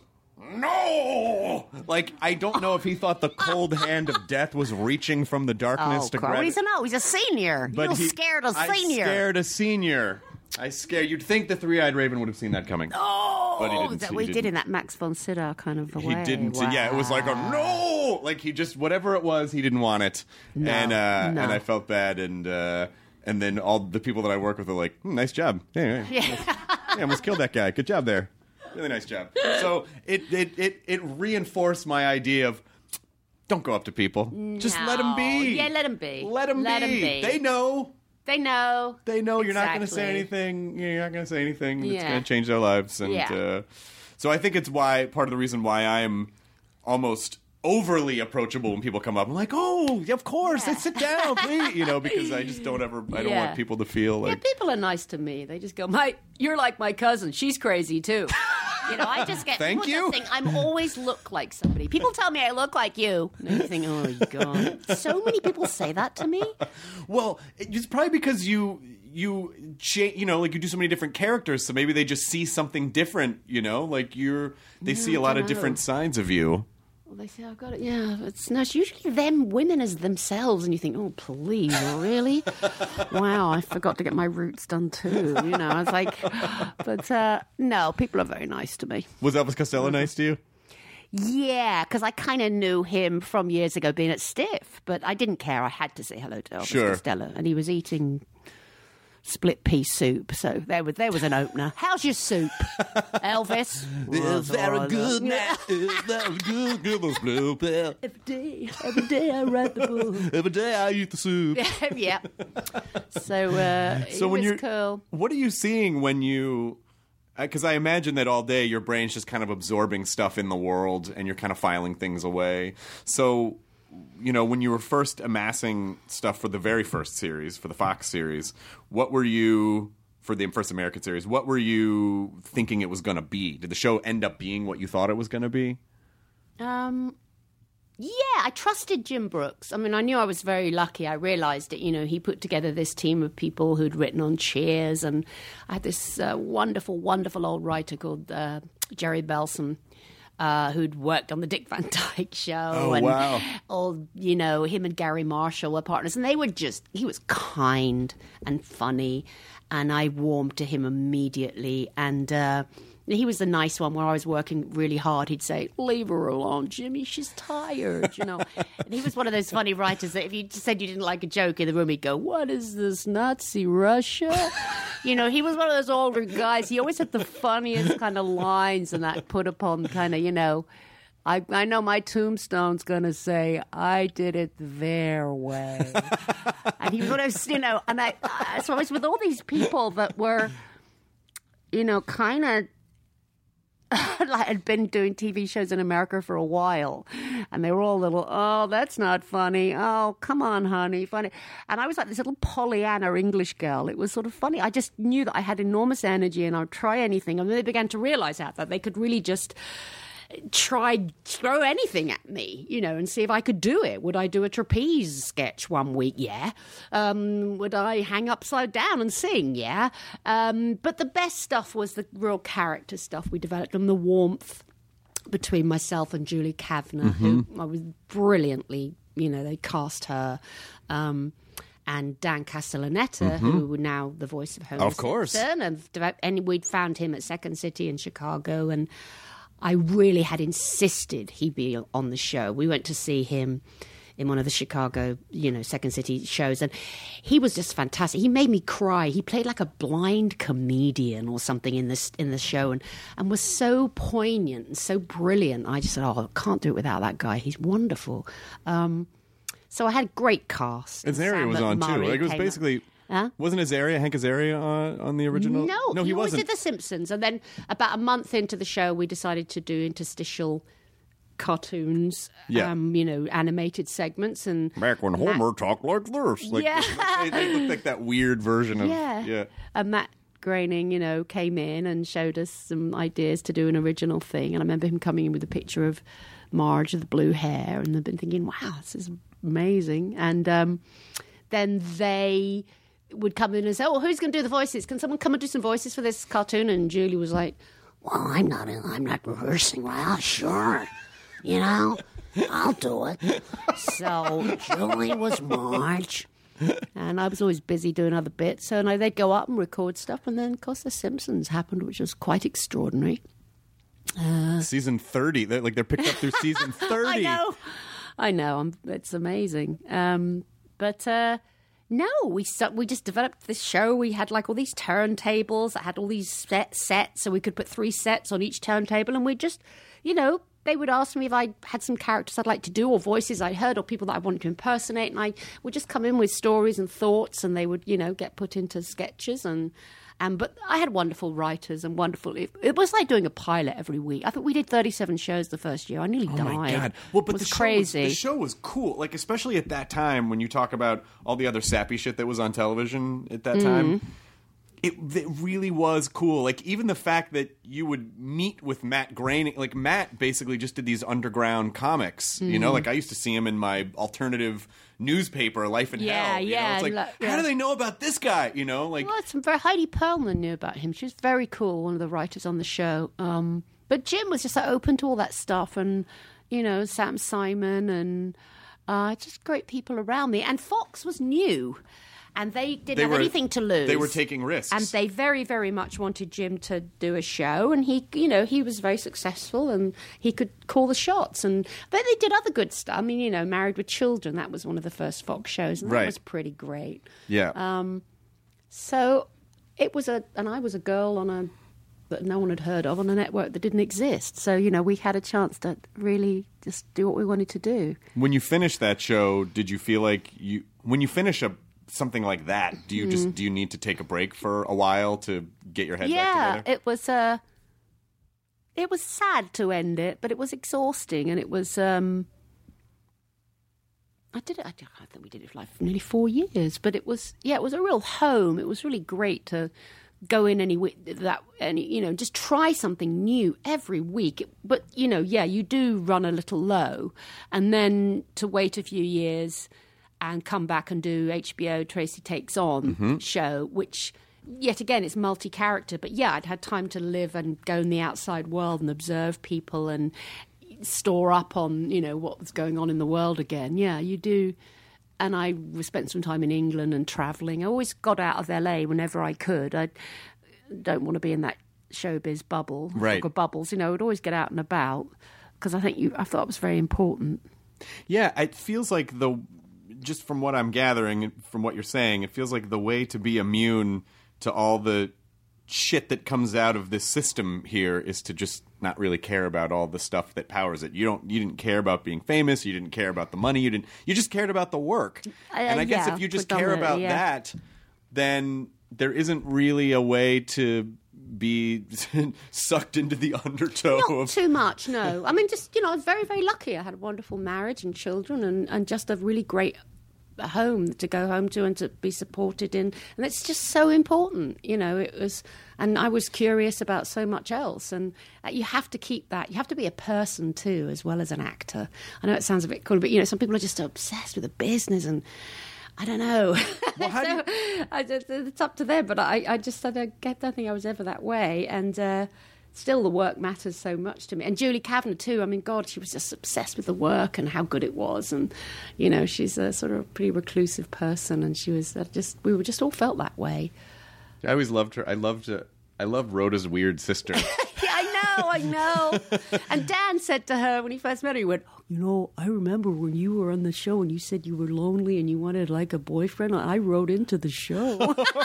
no! Like, I don't know if he thought the cold hand of death was reaching from the darkness Oh, to Carl, grab he's it. a no. He's a senior. But You're he- scared of I senior. scared a senior. I scared. You'd think the three-eyed raven would have seen that coming. Oh, But he didn't that see- we he did didn't. in that Max von Sydow kind of a way. He didn't. see Yeah, it was like a no. Like he just whatever it was, he didn't want it, No, and uh, no. and I felt bad, and uh, and then all the people that I work with are like, hmm, nice job. Yeah, yeah. Yeah. Yeah, almost killed that guy. Good job there. Really nice job. So it it it it reinforced my idea of don't go up to people. Just let them be. Yeah, let them be. Let them Let 'em be. be. They know. They know. They know you're not going to say Exactly. anything. You're not going to say anything that's Yeah. going to change their lives. And Yeah. uh, so I think it's why part of the reason why I am almost overly approachable when people come up. I'm like, oh, of course, let's sit down, please. You know, because I just don't ever. I don't Yeah. want people to feel Yeah, like. people are nice to me. They just go, "My, you're like my cousin. She's crazy too." You know, I just get. Thank people you. just think I'm always look like somebody. People tell me I look like you. And you think, oh god, so many people say that to me. Well, it's probably because you you cha- you know like you do so many different characters, so maybe they just see something different. You know, like you're they No, see a I lot don't of different know. sides of you. Well, they say I've got it. Yeah, it's, no, it's usually them, women as themselves, and you think, oh, please, really? Wow, I forgot to get my roots done too. You know, I was like, but uh, no, people are very nice to me. Was Elvis Costello nice to you? Yeah, because I kind of knew him from years ago being at Stiff, but I didn't care. I had to say hello to Elvis Sure. Costello, and he was eating split pea soup, so there was there was an opener. How's your soup, Elvis? It's very good now. It's very good. Give us blue pill. Every day, every day I write the book. Every day I eat the soup. Yeah. So, uh, So it when was you're, cool. what are you seeing when you? Because I imagine that all day your brain's just kind of absorbing stuff in the world, and you're kind of filing things away. So, you know, when you were first amassing stuff for the very first series, for the Fox series, what were you for the first American series? What were you thinking it was going to be? Did the show end up being what you thought it was going to be? Um, yeah, I trusted Jim Brooks. I mean, I knew I was very lucky. I realized that, you know, he put together this team of people who'd written on Cheers, and I had this uh, wonderful, wonderful old writer called uh, Jerry Belson, uh, who'd worked on the Dick Van Dyke Show. Oh, and wow. all, you know, him and Gary Marshall were partners, and they were just, he was kind and funny, and I warmed to him immediately. And, uh, he was the nice one where I was working really hard. He'd say, leave her alone, Jimmy, she's tired, you know. And he was one of those funny writers that if you said you didn't like a joke in the room, he'd go, what is this, Nazi Russia? You know, he was one of those older guys. He always had the funniest kind of lines and that put upon kind of, you know, I, I know my tombstone's going to say, I did it their way. And he would have, you know, and I, I so I was with all these people that were, you know, kind of, like had been doing T V shows in America for a while, and they were all little, oh, that's not funny. Oh, come on, honey, funny. And I was like this little Pollyanna English girl. It was sort of funny. I just knew that I had enormous energy and I'd try anything. And then they began to realize that, that they could really just try throw anything at me, you know, and see if I could do it. Would I do a trapeze sketch one week? Yeah. Um, would I hang upside down and sing? Yeah. Um, but the best stuff was the real character stuff we developed, and the warmth between myself and Julie Kavner, mm-hmm. who I was brilliantly, you know, they cast her. Um, and Dan Castellaneta, mm-hmm. who now the voice of Homer Of course. Simpson, and, and we'd found him at Second City in Chicago, and I really had insisted he be on the show. We went to see him in one of the Chicago, you know, Second City shows, and he was just fantastic. He made me cry. He played like a blind comedian or something in this in the show, and, and was so poignant and so brilliant. I just said, oh, I can't do it without that guy. He's wonderful. Um, so I had a great cast. Azaria was on too. Like, it was basically... Huh? Wasn't Azaria, Hank Azaria on, on the original? No, no, he, he always wasn't. did The Simpsons. And then about a month into the show, we decided to do interstitial cartoons, yeah. um, you know, animated segments. And back when Matt, Homer talked like this. Like, yeah. It, it looked like that weird version of... Yeah. yeah. And Matt Groening, you know, came in and showed us some ideas to do an original thing. And I remember him coming in with a picture of Marge with the blue hair. And I've been thinking, wow, this is amazing. And um, then they... would come in and say, oh, who's going to do the voices? Can someone come and do some voices for this cartoon? And Julie was like, well, I'm not I'm not rehearsing. Well, sure. You know, I'll do it. So Julie was Marge. And I was always busy doing other bits. So and they'd go up and record stuff. And then, of course, The Simpsons happened, which was quite extraordinary. Uh, season thirty. They're, like, they're picked up through season thirty. I know. I know. I'm, it's amazing. Um, but... Uh, No, we we just developed this show. We had like all these turntables that had all these set sets, so we could put three sets on each turntable, and we just, you know, they would ask me if I had some characters I'd like to do or voices I'd heard or people that I wanted to impersonate, and I would just come in with stories and thoughts, and they would, you know, get put into sketches and. Um, but I had wonderful writers and wonderful... It, it was like doing a pilot every week. I think we did thirty-seven shows the first year. I nearly oh died. Oh, my God. Well, but it was the crazy. Show was, the show was cool. Like, especially at that time when you talk about all the other sappy shit that was on television at that mm. time. It, it really was cool. Like, even the fact that you would meet with Matt Groening. Like, Matt basically just did these underground comics. Mm. You know? Like, I used to see him in my alternative... newspaper, Life in yeah, Hell. You yeah, know? It's like, lo- yeah. how do they know about this guy? You know, like well, some very Heidi Perlman knew about him. She was very cool, one of the writers on the show. Um, but Jim was just like, open to all that stuff, and you know, Sam Simon, and uh, just great people around me. And Fox was new. And they didn't they have were, anything to lose. They were taking risks. And they very, very much wanted Jim to do a show. And he, you know, he was very successful and he could call the shots. And But they did other good stuff. I mean, you know, Married with Children, that was one of the first Fox shows. And that right. was pretty great. Yeah. Um, so it was a, and I was a girl on a, that no one had heard of on a network that didn't exist. So, you know, we had a chance to really just do what we wanted to do. When you finished that show, did you feel like you, when you finish a, something like that, do you just, mm. do you need to take a break for a while to get your head yeah, back together? Yeah, it was, uh, it was sad to end it, but it was exhausting, and it was, um, I did it, I think we did it for like nearly four years, but it was, yeah, it was a real home. It was really great to go in any that any you know just try something new every week. But you know, yeah, you do run a little low, and then to wait a few years and come back and do H B O Tracy Takes On mm-hmm. show, which yet again it's multi-character. But yeah, I'd had time to live and go in the outside world and observe people and store up on you know what was going on in the world again. Yeah, you do. And I spent some time in England and travelling. I always got out of L A whenever I could. I don't want to be in that showbiz bubble, Right. or bubbles, you know, would always get out and about because I think you, I thought it was very important. Yeah, it feels like the just from what I'm gathering, from what you're saying, it feels like the way to be immune to all the shit that comes out of this system here is to just not really care about all the stuff that powers it. You don't you didn't care about being famous, you didn't care about the money, you didn't you just cared about the work. Uh, and I guess yeah, if you just care about yeah. that, then there isn't really a way to be sucked into the undertow Not of too much, no. I mean, just, you know, I was very, very lucky. I had a wonderful marriage and children and, and just a really great home to go home to and to be supported in. And it's just so important, you know, it was, and I was curious about so much else. And you have to keep that. You have to be a person too, as well as an actor. I know it sounds a bit cool, but, you know, some people are just obsessed with the business and I don't know. Well, how so, do you- I just, it's up to them, but I, I just I don't, get, don't think I was ever that way. And uh, still the work matters so much to me. And Julie Kavanagh too, I mean, God, she was just obsessed with the work and how good it was. And, you know, she's a sort of pretty reclusive person and she was uh, just, we were just all felt that way. I always loved her. I loved uh, I love Rhoda's weird sister. Yeah, I know, I know. And Dan said to her when he first met her, he went, you know, I remember when you were on the show and you said you were lonely and you wanted like a boyfriend. I wrote into the show.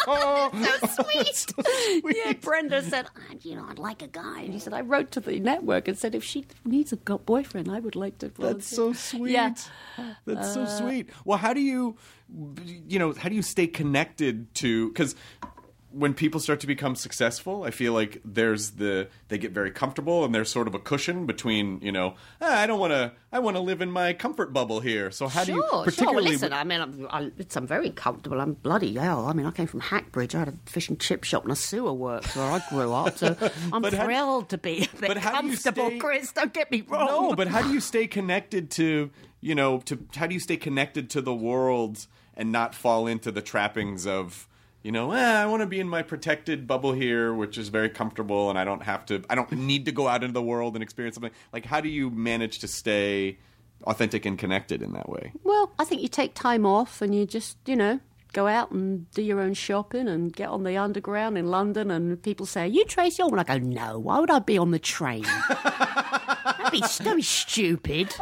So sweet. sweet. Yeah, Brenda said, you know, I'd like a guy. And he said, I wrote to the network and said, if she needs a go- boyfriend, I would like to. That's so sweet. Yeah. That's so sweet. Well, how do you, you know, how do you stay connected to, because when people start to become successful, I feel like there's the they get very comfortable and there's sort of a cushion between, you know, ah, I don't want to I want to live in my comfort bubble here. So how sure, do you sure. particularly Well, listen, I mean, I'm, I, it's, I'm very comfortable. I'm bloody hell. I mean, I came from Hackbridge. I had a fish and chip shop and a sewer works where I grew up. So I'm But how- thrilled to be a bit but how do you comfortable, stay- Chris. Don't get me wrong. No, but how do you stay connected to, you know, to how do you stay connected to the world and not fall into the trappings of, you know, eh, I want to be in my protected bubble here, which is very comfortable, and I don't have to, I don't need to go out into the world and experience something. Like, how do you manage to stay authentic and connected in that way? Well, I think you take time off and you just, you know, go out and do your own shopping and get on the underground in London and people say, are you Tracy Ullman? I go, no, why would I be on the train? That'd be, that'd be stupid.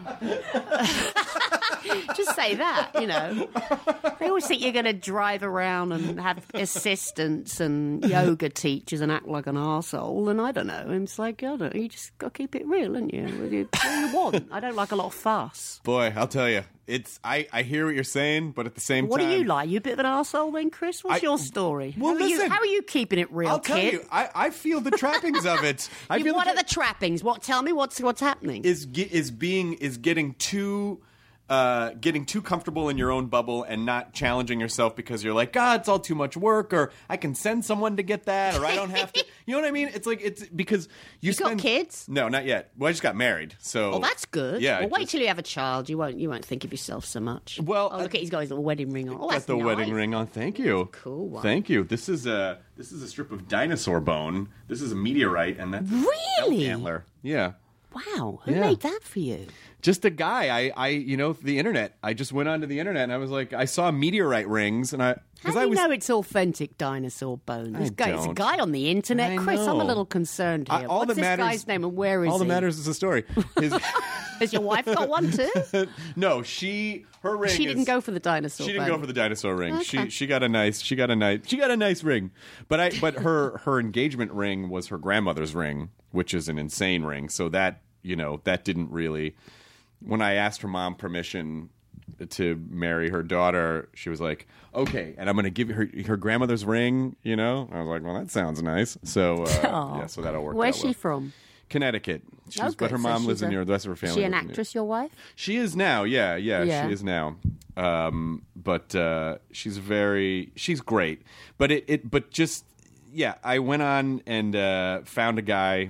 Just say that, you know. They always think you're going to drive around and have assistants and yoga teachers and act like an arsehole, and I don't know. It's like, I don't know, you just got to keep it real, haven't you? What do you, what do you want? I don't like a lot of fuss. Boy, I'll tell you, it's I, I hear what you're saying, but at the same What time, do you like? You a bit of an arsehole then, Chris? What's I- your story? Well, how, are you, listen, how are you keeping it real, I'll tell kid? you, I, I feel the trappings of it. I You- feel what the are the trappings? What? Tell me what's what's happening. is ge- is being is getting too uh, getting too comfortable in your own bubble and not challenging yourself because you're like, God, it's all too much work, or I can send someone to get that, or I don't have to. You know what I mean? It's like it's because you, You got spend kids? No, not yet. Well, I just got married, so Oh, that's good. Yeah, Well, I wait just- till you have a child. You won't. You won't think of yourself so much. Well, oh, look I- at he's got his little wedding ring on. Oh, got that's the nice. wedding ring on. Thank you. Cool one. Thank you. This is a this is a strip of dinosaur bone. This is a meteorite, and that's Really? elk antler. Yeah. Wow, who Yeah. made that for you? Just a guy. I, I, you know, the internet. I just went onto the internet and I was like, I saw meteorite rings, and I How because do I you was know it's authentic dinosaur bone? This I guy, it's a don't. guy on the internet, I Chris. I'm a know. little concerned I- here. all What's that this matters- guy's name and where is all he? that matters is the story. His, Has your wife got one too? no, she her ring. She is- didn't go for the dinosaur. She didn't bone. go for the dinosaur ring. Okay. She she got a nice she got a nice she got a nice ring. But I but her her engagement ring was her grandmother's ring, which is an insane ring. So that, you know, that didn't really. When I asked her mom permission to marry her daughter, she was like, "Okay," and I'm going to give her her grandmother's ring. You know, I was like, "Well, that sounds nice." So uh, yeah, so that'll work. Where's out she well. from? Connecticut. She's, Oh, but good. her So mom she's lives in a- New York. The rest of her family. She an lives in New York. actress, your wife? She is now, yeah, yeah, Yeah. she is now. Um, but uh, she's very, she's great. But it, it, but just, yeah, I went on and uh, found a guy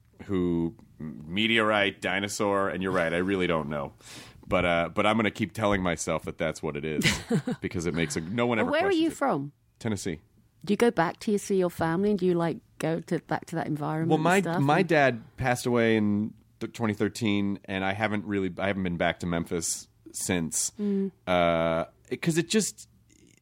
who meteorite, dinosaur, and you're right, I really don't know. But uh, but I'm going to keep telling myself that that's what it is because it makes a, no one ever. Where are you questions it. from? Tennessee. Do you go back to you see your family and do you like go to back to that environment? Well, my and stuff? my And- dad passed away in th- twenty thirteen, and I haven't really I haven't been back to Memphis since. Mm. Because it just,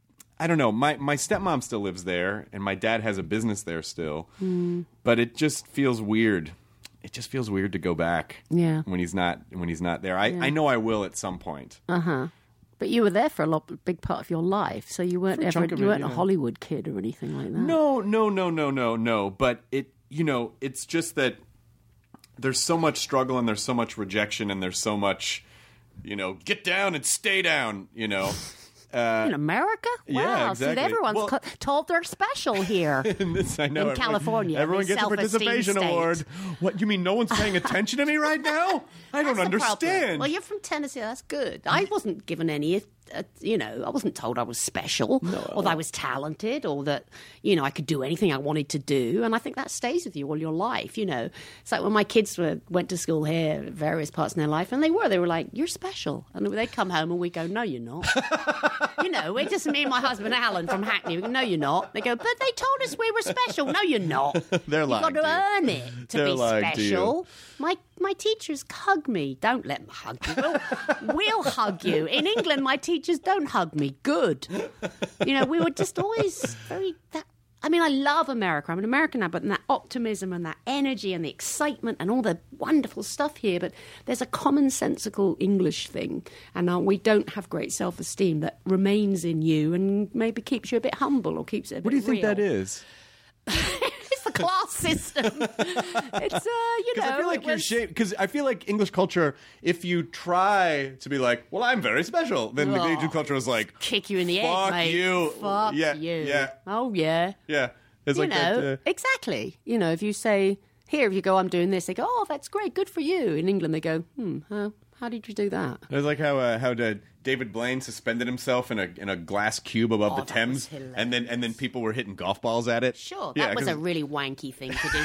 I don't know. My my stepmom still lives there, and my dad has a business there still. Mm. But it just feels weird. It just feels weird to go back. Yeah. When he's not when he's not there. I, yeah. I know I will at some point. Uh huh. But you were there for a lot, big part of your life, so you weren't For a ever chunk of you it, weren't yeah. a Hollywood kid or anything like that. No, no, no, no, no, no. But it, you know, it's just that there's so much struggle and there's so much rejection and there's so much, you know, get down and stay down. You know. Uh, in America? Wow. Yeah, exactly. See, everyone's Well, co- told they're special here. in this, I know, in everyone, California. Everyone the gets a participation self-esteem award. state. What, you mean no one's paying attention to me right now? I don't That's the problem. understand. Well, you're from Tennessee. That's good. I wasn't given any, uh, you know, I wasn't told I was special or that I was talented or that, you know, I could do anything I wanted to do. And I think that stays with you all your life, you know. It's like when my kids were, went to school here, various parts in their life, and they were, they were like, you're special. And they'd come home and we go, no, you're not. You know, we're just me and my husband Alan from Hackney. We go, no, you're not. They go, but they told us we were special. No, you're not. They're lying You've got to, to you. earn it to They're be lying to you. special. My my teachers hug me. Don't let them hug you. We'll, we'll hug you. In England, my teachers don't hug me. Good. You know, we were just always very... That, I mean, I love America. I'm an American now, but that optimism and that energy and the excitement and all the wonderful stuff here. But there's a commonsensical English thing, and uh, we don't have great self-esteem that remains in you and maybe keeps you a bit humble or keeps it a bit what do you think real. that is? It's the class system. It's, uh, you know... Because I feel like it you're was- shame. Because I feel like English culture, if you try to be like, well, I'm very special, then the Oh. English culture is like, Kick you in the fuck egg, mate. you. Fuck Yeah, you. yeah. Oh, yeah. yeah. It's You like know, that. Uh, exactly. You know, if you say, here, if you go, I'm doing this, they go, oh, that's great, good for you. In England, they go, hmm, how, how did you do that? It's like how uh, how did David Blaine suspended himself in a in a glass cube above Oh, the that Thames, was hilarious. and then and then people were hitting golf balls at it. Sure, Yeah, that was 'cause- a really wanky thing to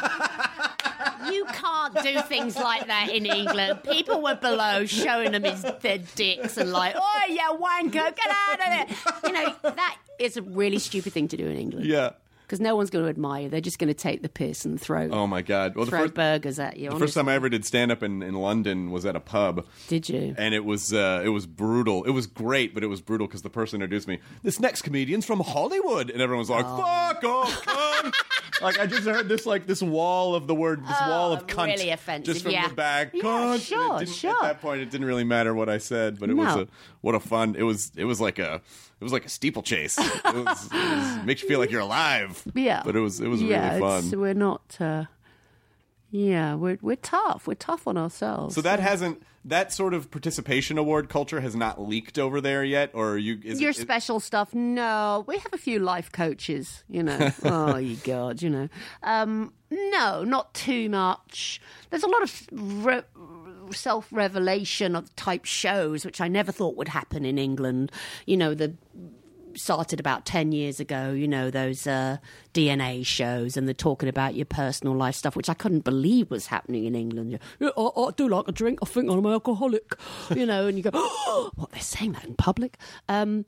do. You can't do things like that in England. People were below showing them his, their dicks and like, oh, you wanker, get out of there. You know, that is a really stupid thing to do in England. Yeah. Because no one's going to admire you. They're just going to take the piss and throw, Oh my God! Well, the throw first burgers at you. the first time I ever did stand up in, in London was at a pub. Did you? And it was uh, it was brutal. It was great, but it was brutal because the person introduced me. This next comedian's from Hollywood, and everyone was like, Oh. "Fuck off, cunt!" Like I just heard this like this wall of the word, this Oh, wall of cunt, really offensive, just from yeah. the back. Yeah, Cunt. And it sure, didn't- sure. At that point, it didn't really matter what I said, but it was No. a what a fun. It was it was like a it was like a steeplechase. It was, it was makes you feel like you're alive. Yeah, but it was it was yeah, really fun. it's- we're not. Uh, yeah, we're we're tough. We're tough on ourselves. So that hasn't that sort of participation award culture has not leaked over there yet, or are you? Is Your it, special stuff? No, we have a few life coaches. You know. Oh, you God, you know. Um, no, not too much. There's a lot of re- self-revelation of type shows, which I never thought would happen in England. You know, the started about ten years ago, you know, those uh, D N A shows and the talking about your personal life stuff, which I couldn't believe was happening in England. Yeah, I, I do like a drink. I think I'm an alcoholic, you know, and you go, oh, what, they're saying that in public? Um,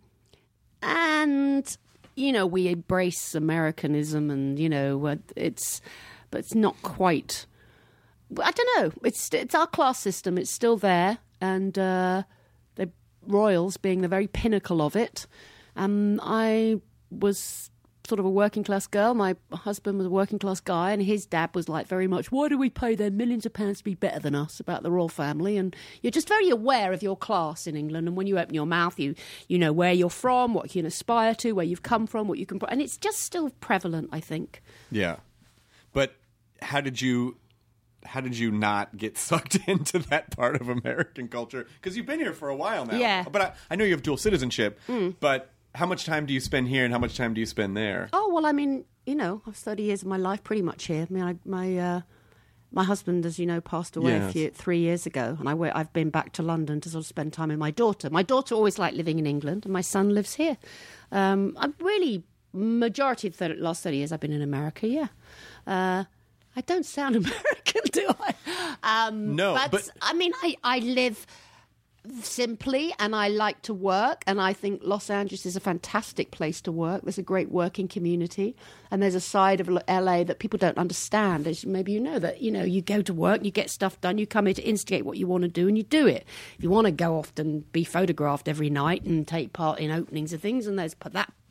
and, you know, we embrace Americanism and, you know, uh, it's, but it's not quite, I don't know. It's, it's our class system. It's still there. And uh, the royals being the very pinnacle of it. Um, I was sort of a working class girl. My husband was a working class guy, and his dad was like very much, why do we pay them millions of pounds to be better than us, about the royal family? And you're just very aware of your class in England. And when you open your mouth, you you know where you're from, what you can aspire to, where you've come from, what you can... And it's just still prevalent, I think. Yeah, but how did you? How did you not get sucked into that part of American culture? Because you've been here for a while now. Yeah. But I, I know you have dual citizenship. But how much time do you spend here, and how much time do you spend there? Oh, well, I mean, you know, I've thirty years of my life pretty much here. I mean, I, my uh, my husband, as you know, passed away Yes. a few, three years ago, and I went, I've been back to London to sort of spend time with my daughter. My daughter always liked living in England, and my son lives here. Um, I'm really, majority of the last thirty years I've been in America, yeah. Uh, I don't sound American, do I? Um, No, but, but- I mean, I, I live simply, and I like to work, and I think Los Angeles is a fantastic place to work. There's a great working community, and there's a side of L A that people don't understand. As maybe you know that, you know, you go to work, you get stuff done, you come here to instigate what you want to do, and you do it. If you want to go off and be photographed every night and take part in openings of things, and there's that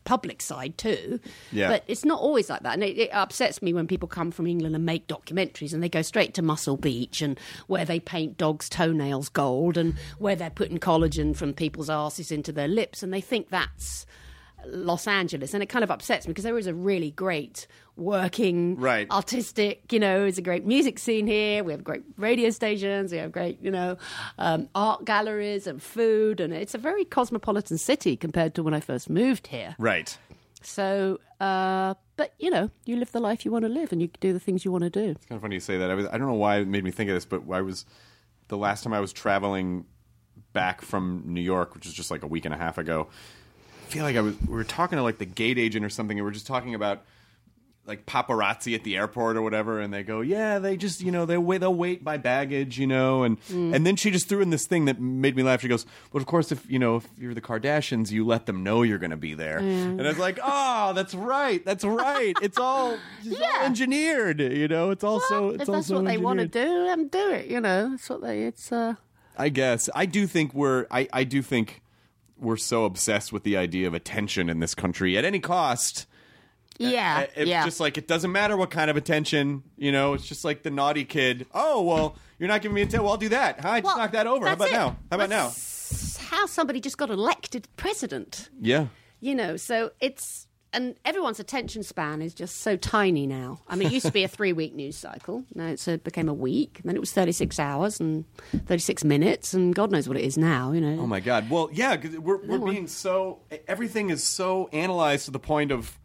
public side too. Yeah. But it's not always like that. And it, it upsets me when people come from England and make documentaries and they go straight to Muscle Beach and where they paint dogs' toenails gold and where they're putting collagen from people's asses into their lips, and they think that's Los Angeles. And it kind of upsets me because there is a really great working, right. artistic, you know, there's a great music scene here. We have great radio stations. We have great, you know, um, art galleries and food. And it's a very cosmopolitan city compared to when I first moved here. Right. So, uh, but, you know, you live the life you want to live and you do the things you want to do. It's kind of funny you say that. I was I don't know why it made me think of this, but I was the last time I was traveling back from New York, which was just like a week and a half ago, I feel like I was we were talking to like the gate agent or something, and we were just talking about like paparazzi at the airport or whatever, and they go, yeah, they just, you know, they wait, they'll wait my baggage, you know, and mm. and then she just threw in this thing that made me laugh. She goes, well, of course, if you know, if you're the Kardashians, you let them know you're going to be there, mm. and I was like, oh, that's right, that's right, it's all, it's yeah. all engineered, you know, it's also, well, it's if also that's what engineered. they want to do, let them do it, you know, that's what they, it's, uh... I guess I do think we're, I, I do think we're so obsessed with the idea of attention in this country at any cost. Yeah, It's yeah. just like, it doesn't matter what kind of attention, you know, it's just like the naughty kid. Oh, well, you're not giving me attention. Well, I'll do that. Hi, just well, knock that over. How about it. now? How about that's now? How somebody just got elected president. Yeah. You know, so it's, and everyone's attention span is just so tiny now. I mean, it used to be a three-week news cycle. Now it's a, became a week. And then it was thirty-six hours and thirty-six minutes, and God knows what it is now, you know. Oh, my God. Well, yeah, because we're, we're No. being so, everything is so analyzed to the point of,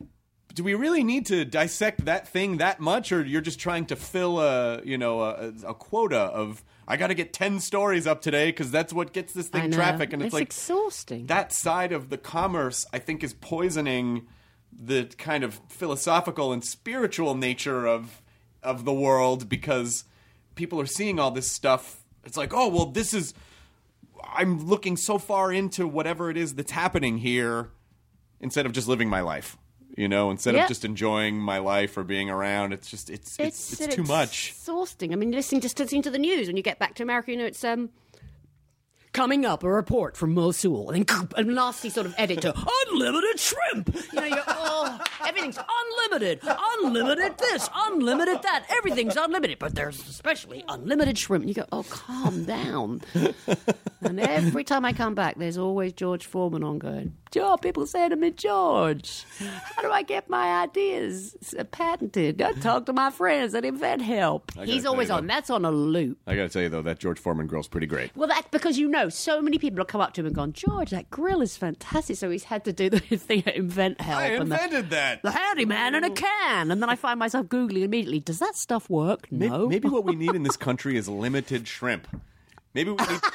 do we really need to dissect that thing that much, or you're just trying to fill a, you know, a, a quota of, I got to get ten stories up today because that's what gets this I thing know. traffic, and it's, It's like exhausting. That side of the commerce, I think, is poisoning the kind of philosophical and spiritual nature of of the world, because people are seeing all this stuff. It's like, oh, well, this is, I'm looking so far into whatever it is that's happening here instead of just living my life. You know, instead Yeah. of just enjoying my life or being around, it's just it's it's, it's, too much. Exhausting. I mean, listening just listening to the news when you get back to America, you know, it's um coming up a report from Mosul, and then a nasty sort of edit to unlimited shrimp. You know, you're oh, everything's unlimited, unlimited this, unlimited that. Everything's unlimited, but there's especially unlimited shrimp. And you go, oh, calm down. And every time I come back, there's always George Foreman on going, George, people say to me, George, how do I get my ideas patented? I talk to my friends at Invent Help. I gotta He's tell always you, on. though. That's on a loop. I got to tell you though, that George Foreman grill's pretty great. Well, that's because, you know, so many people have come up to him and gone, George, that grill is fantastic. So he's had to do the thing at Invent Help. I and the, invented that. the handyman in a can. And then I find myself Googling immediately, does that stuff work? Maybe, No. maybe what we need in this country is limited shrimp. Maybe we need.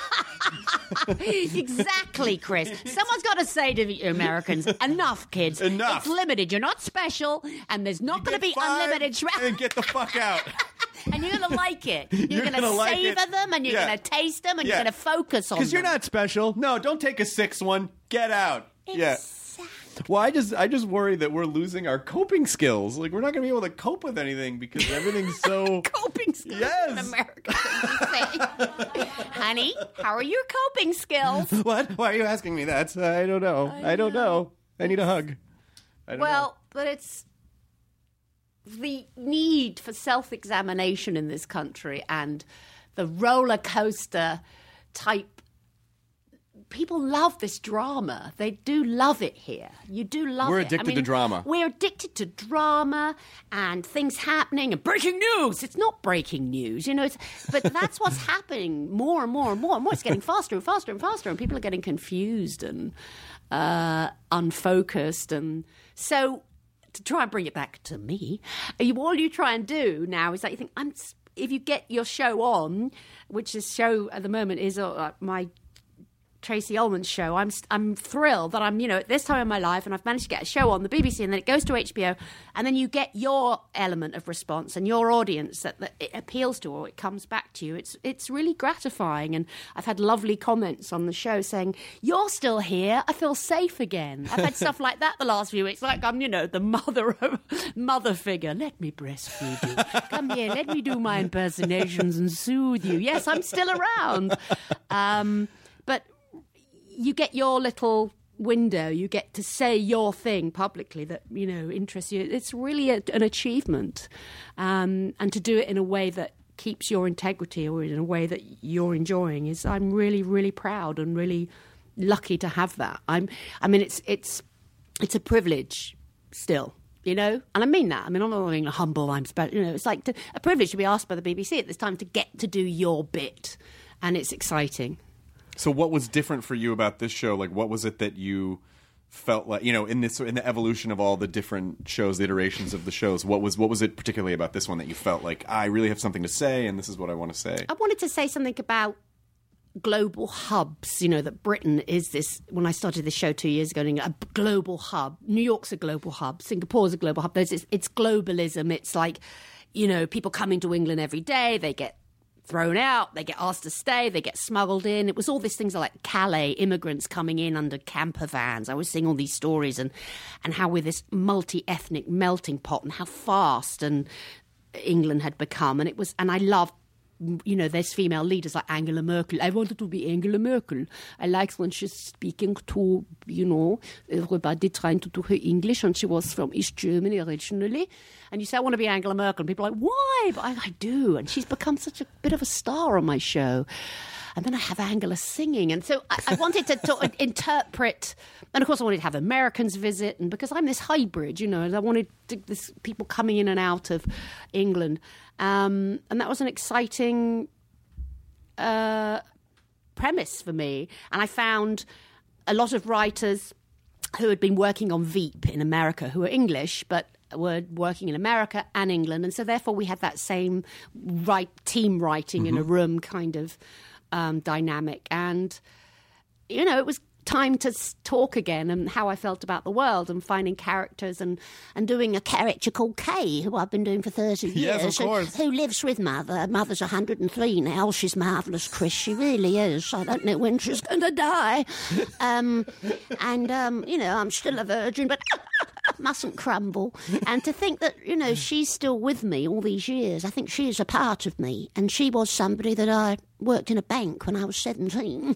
Exactly, Chris. Someone's got to say to the Americans, enough, kids. Enough. It's limited. You're not special, and there's not going to Get be five unlimited shrimp. and get the fuck out. And you're going to like it. You're, You're going to gonna like savor it. them, and you're Yeah. going to taste them, and Yeah. you're going to focus on them. Because you're not special. No, don't take a sixth one. Get out. Yeah. Exactly. Well, I just I just worry that we're losing our coping skills. Like, we're not going to be able to cope with anything because everything's so. Coping skills Yes. in America. Honey, how are your coping skills? What? Why are you asking me that? I don't know. I, don't know. I need a hug. I don't Well, know. but it's the need for self-examination in this country and the roller coaster type. People love this drama. They do love it here. You do love We're it. addicted I mean, to drama. We're addicted to drama and things happening and breaking news. It's not breaking news, you know. It's, but that's what's happening more and more and more and more. It's getting faster and faster and faster, and people are getting confused and uh, unfocused. And so, to try and bring it back to me, you, all you try and do now is like you think, I'm. If you get your show on, which this show at the moment is uh, my. Tracy Ullman's show. I'm I'm thrilled that I'm, you know, at this time in my life and I've managed to get a show on the B B C, and then it goes to H B O, and then you get your element of response and your audience that, that it appeals to or it comes back to you. It's it's really gratifying, and I've had lovely comments on the show saying, you're still here, I feel safe again. I've had stuff like that the last few weeks, like I'm, you know, the mother mother figure. Let me breastfeed you. Come here, let me do my impersonations and soothe you. Yes, I'm still around. Um, but you get your little window, you get to say your thing publicly that, you know, interests you. It's really a, an achievement. Um, and to do it in a way that keeps your integrity or in a way that you're enjoying is, I'm really, really proud and really lucky to have that. I'm, I mean, it's, it's, it's a privilege still. You know, and I mean that. I mean, I'm not being humble. I'm, you know, it's like to, a privilege to be asked by the B B C at this time to get to do your bit, and it's exciting. So, what was different for you about this show? Like, what was it that you felt like, you know, in this, in the evolution of all the different shows, the iterations of the shows? What was, what was it particularly about this one that you felt like, I really have something to say, and this is what I want to say? I wanted to say something about global hubs, you know, that Britain is this, when I started this show two years ago, a global hub. New York's a global hub. Singapore's a global hub. There's, it's, it's globalism. It's like, you know, people coming to England every day. They get thrown out. They get asked to stay. They get smuggled in. It was all these things like Calais, immigrants coming in under camper vans. I was seeing all these stories and, and how we're this multi-ethnic melting pot and how fast and England had become. And it was, and I loved, you know, there's female leaders like Angela Merkel. I wanted to be Angela Merkel. I liked when she's speaking to, you know, everybody trying to do her English, and she was from East Germany originally. And you say, I want to be Angela Merkel. And people are like, why? But I, I do. And she's become such a bit of a star on my show. And then I have Angela singing. And so I, I wanted to talk, interpret. And of course, I wanted to have Americans visit. And because I'm this hybrid, you know, and I wanted to, this people coming in and out of England. Um, and that was an exciting uh, premise for me. And I found a lot of writers who had been working on Veep in America, who were English, but were working in America and England. And so therefore we had that same right team writing mm-hmm. in a room kind of um, dynamic. And, you know, it was time to talk again and how I felt about the world and finding characters and, and doing a character called Kay, who I've been doing for thirty years. Yes, of course. Who, who lives with Mother. Mother's one hundred and three now. She's marvellous, Chris. She really is. I don't know when she's going to die. Um, and, um, you know, I'm still a virgin, but mustn't crumble. And to think that, you know, she's still with me all these years. I think she is a part of me. And she was somebody that I worked in a bank when I was seventeen.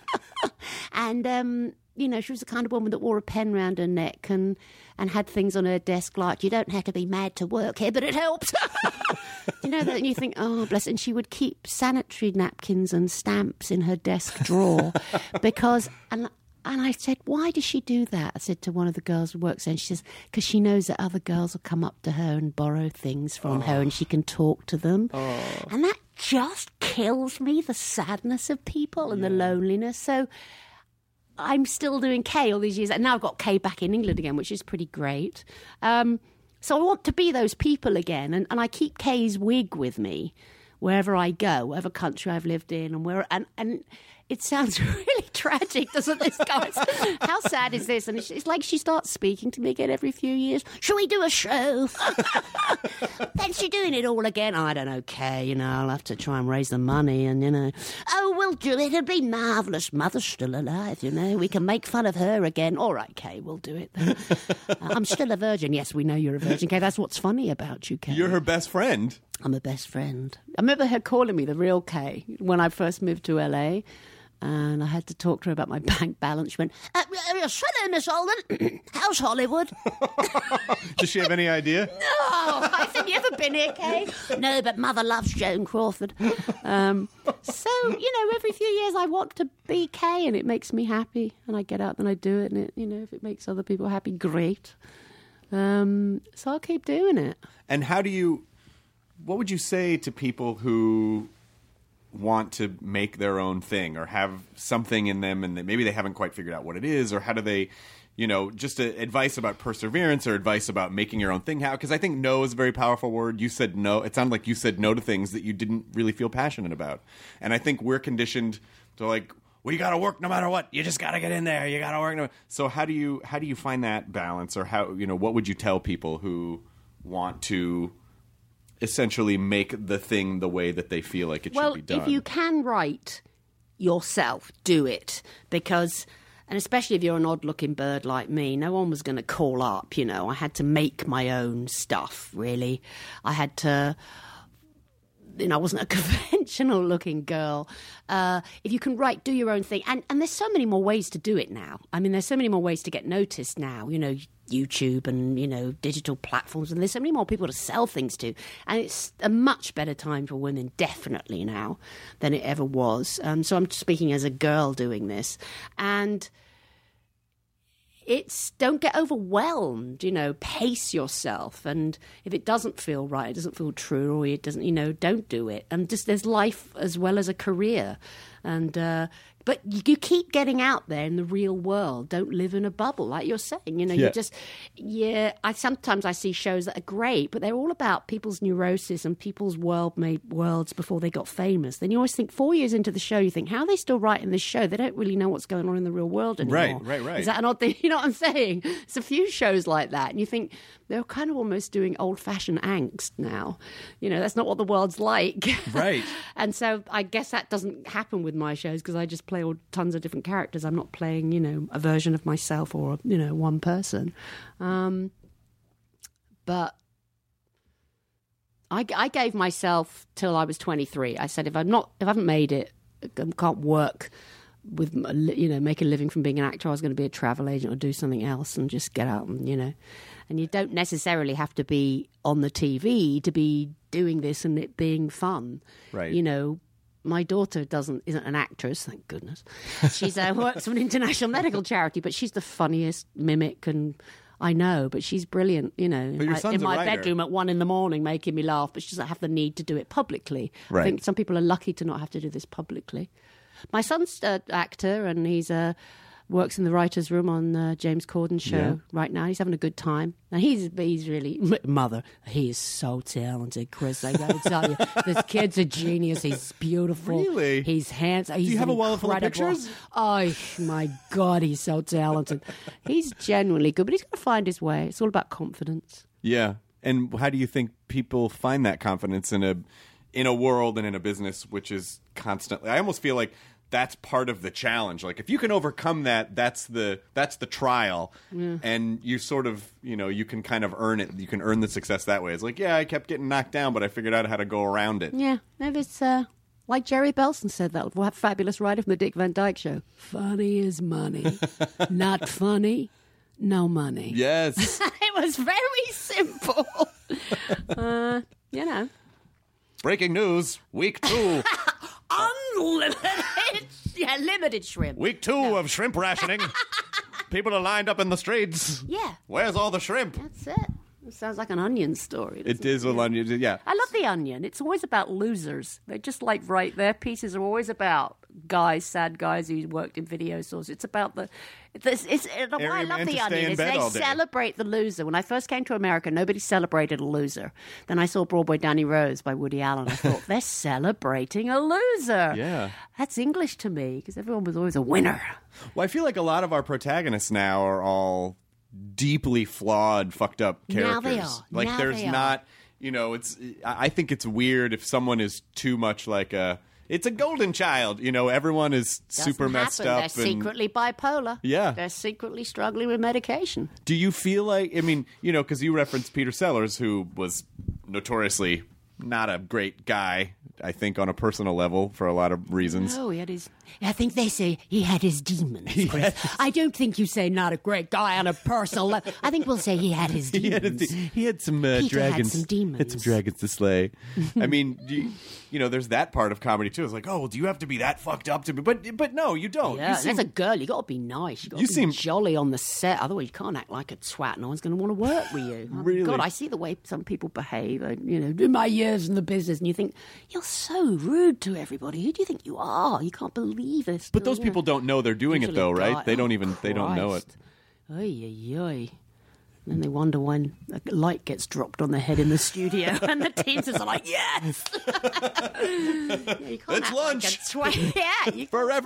And, um, you know, she was the kind of woman that wore a pen round her neck and, and had things on her desk like, you don't have to be mad to work here, but it helps. You know that? And you think, oh, bless her. And she would keep sanitary napkins and stamps in her desk drawer because... and. And I said, why does she do that? I said to one of the girls who works there, and she says, because she knows that other girls will come up to her and borrow things from oh. her and she can talk to them. Oh. And that just kills me, the sadness of people and yeah. the loneliness. So I'm still doing Kay all these years. And now I've got Kay back in England again, which is pretty great. Um, so I want to be those people again. And, and I keep Kay's wig with me wherever I go, whatever country I've lived in. And where and, and it sounds really tragic, doesn't it, guys? How sad is this? And it's, it's like she starts speaking to me again every few years. Shall we do a show? Then she's doing it all again. I don't know, Kay, you know, I'll have to try and raise the money and, you know. Oh, we'll do it. It'll be marvellous. Mother's still alive, you know. We can make fun of her again. All right, Kay, we'll do it then. uh, I'm still a virgin. Yes, we know you're a virgin, Kay. That's what's funny about you, Kay. You're her best friend. I'm a best friend. I remember her calling me the real Kay when I first moved to L A. And I had to talk to her about my bank balance. She went, uh, uh, hello, Miss Alden. How's Hollywood? Does she have any idea? No. I said, you ever been here, Kay? No, but Mother loves Joan Crawford. Um, so, you know, every few years I want to be Kay, and it makes me happy. And I get out and I do it. And, it, you know, if it makes other people happy, great. Um, so I'll keep doing it. And how do you... What would you say to people who want to make their own thing or have something in them and that maybe they haven't quite figured out what it is, or how do they, you know, just a, advice about perseverance or advice about making your own thing? How? Because I think no is a very powerful word. You said no. It sounded like you said no to things that you didn't really feel passionate about. And I think we're conditioned to like, well, you got to work no matter what. You just got to get in there. You got to work. No. So how do you how do you find that balance, or how, you know, what would you tell people who want to essentially make the thing the way that they feel like it well, should be done? Well, if you can write yourself, do it. Because, and especially if you're an odd-looking bird like me, no one was going to call up, you know. I had to make my own stuff, really. I had to you know, I wasn't a conventional looking girl. Uh, if you can write, do your own thing. And, and there's so many more ways to do it now. I mean, there's so many more ways to get noticed now, you know, YouTube and, you know, digital platforms. And there's so many more people to sell things to. And it's a much better time for women, definitely now, than it ever was. Um, so I'm speaking as a girl doing this. And it's, don't get overwhelmed, you know, pace yourself. And if it doesn't feel right, it doesn't feel true, or it doesn't, you know, don't do it. And just there's life as well as a career. And, uh, but you, you keep getting out there in the real world. Don't live in a bubble, like you're saying. You know, Yeah. you just, yeah, I sometimes I see shows that are great, but they're all about people's neurosis and people's world-made worlds before they got famous. Then you always think, four years into the show, you think, how are they still writing this show? They don't really know what's going on in the real world anymore. Right, right, right. Is that an odd thing? You know what I'm saying? It's a few shows like that, and you think they're kind of almost doing old-fashioned angst now. You know, that's not what the world's like. Right. And so I guess that doesn't happen with my shows because I just play all tons of different characters. I'm not playing, you know, a version of myself or, you know, one person. Um, but I, I gave myself till I was twenty-three. I said, if I'm not, if I haven't made it, I can't work with, you know, make a living from being an actor, I was going to be a travel agent or do something else and just get out and, you know. And you don't necessarily have to be on the T V to be doing this and it being fun. Right. You know, my daughter doesn't isn't an actress, thank goodness. She's uh, works for an international medical charity, but she's the funniest mimic, and I know, but she's brilliant. You know, But your I- son's in a my writer. bedroom at one in the morning, making me laugh, but she doesn't have the need to do it publicly. Right. I think some people are lucky to not have to do this publicly. My son's an actor, and he's uh, works in the writers' room on uh, James Corden's show Yeah. right now. He's having a good time, and he's he's really mother. He is so talented, Chris. I got to tell you, this kid's a genius. He's beautiful. Really? He's handsome. He's Do you have a wall full of incredible. pictures? Oh my God, he's so talented. He's genuinely good, but he's going to find his way. It's all about confidence. Yeah. And how do you think people find that confidence in a in a world and in a business which is constantly, I almost feel like that's part of the challenge. Like if you can overcome that, that's the that's the trial. And you sort of, you know, you can kind of earn it. You can earn the success that way. It's like, yeah, I kept getting knocked down, but I figured out how to go around it. Yeah, maybe it's uh, like Jerry Belson said that what fabulous writer from the Dick Van Dyke Show. Funny is money. Not funny, no money. Yes. It was very simple. uh, you know. Breaking news, week two. Unlimited, yeah, limited shrimp. Week two of shrimp rationing. People are lined up in the streets. Yeah. Where's all the shrimp? That's it. It sounds like an Onion story. It is a lot. Yeah. I love The Onion. It's always about losers. They just like write their pieces are always about guys, sad guys who worked in video stores. It's about the. It's, it's, it's why I Airy love man The to stay Onion in is bed they all day. celebrate the loser. When I first came to America, nobody celebrated a loser. Then I saw Broadway Danny Rose by Woody Allen. I thought they're celebrating a loser. Yeah. That's English to me because everyone was always a winner. Well, I feel like a lot of our protagonists now are all deeply flawed, fucked up characters. Now they are. Like Now there's they are. not, you know, it's. I I think it's weird if someone is too much like a. It's a golden child, you know. Everyone is super Doesn't messed happen. up. They're and, secretly bipolar. Yeah. They're secretly struggling with medication. Do you feel like? I mean, you know, because you referenced Peter Sellers, who was notoriously not a great guy. I think on a personal level for a lot of reasons. Oh, he had his. I think they say he had his demons. Chris. I don't think you say not a great guy on a personal level. I think we'll say he had his He had, demons. a, he had some uh, Peter had dragons. some demons. Had some dragons to slay. I mean, you, you know, there's that part of comedy too. It's like, oh, well, do you have to be that fucked up to be? But but no, you don't. Yeah, you seem, as a girl, you got to be nice. You got to You be seem- jolly on the set. Otherwise, you can't act like a twat. No one's going to want to work with you. Oh, Really? God, I see the way some people behave. uh, You know, in my years in the business, and you think you're so rude to everybody. Who do you think you are? You can't believe this. but those people don't know they're doing it though, right? They don't even they don't know it. Oy, oy, oy. Then they wonder when a light gets dropped on their head in the studio, and the teams are like, "Yes, yeah, you can't It's act lunch. Like a twat. Yeah, you Forever.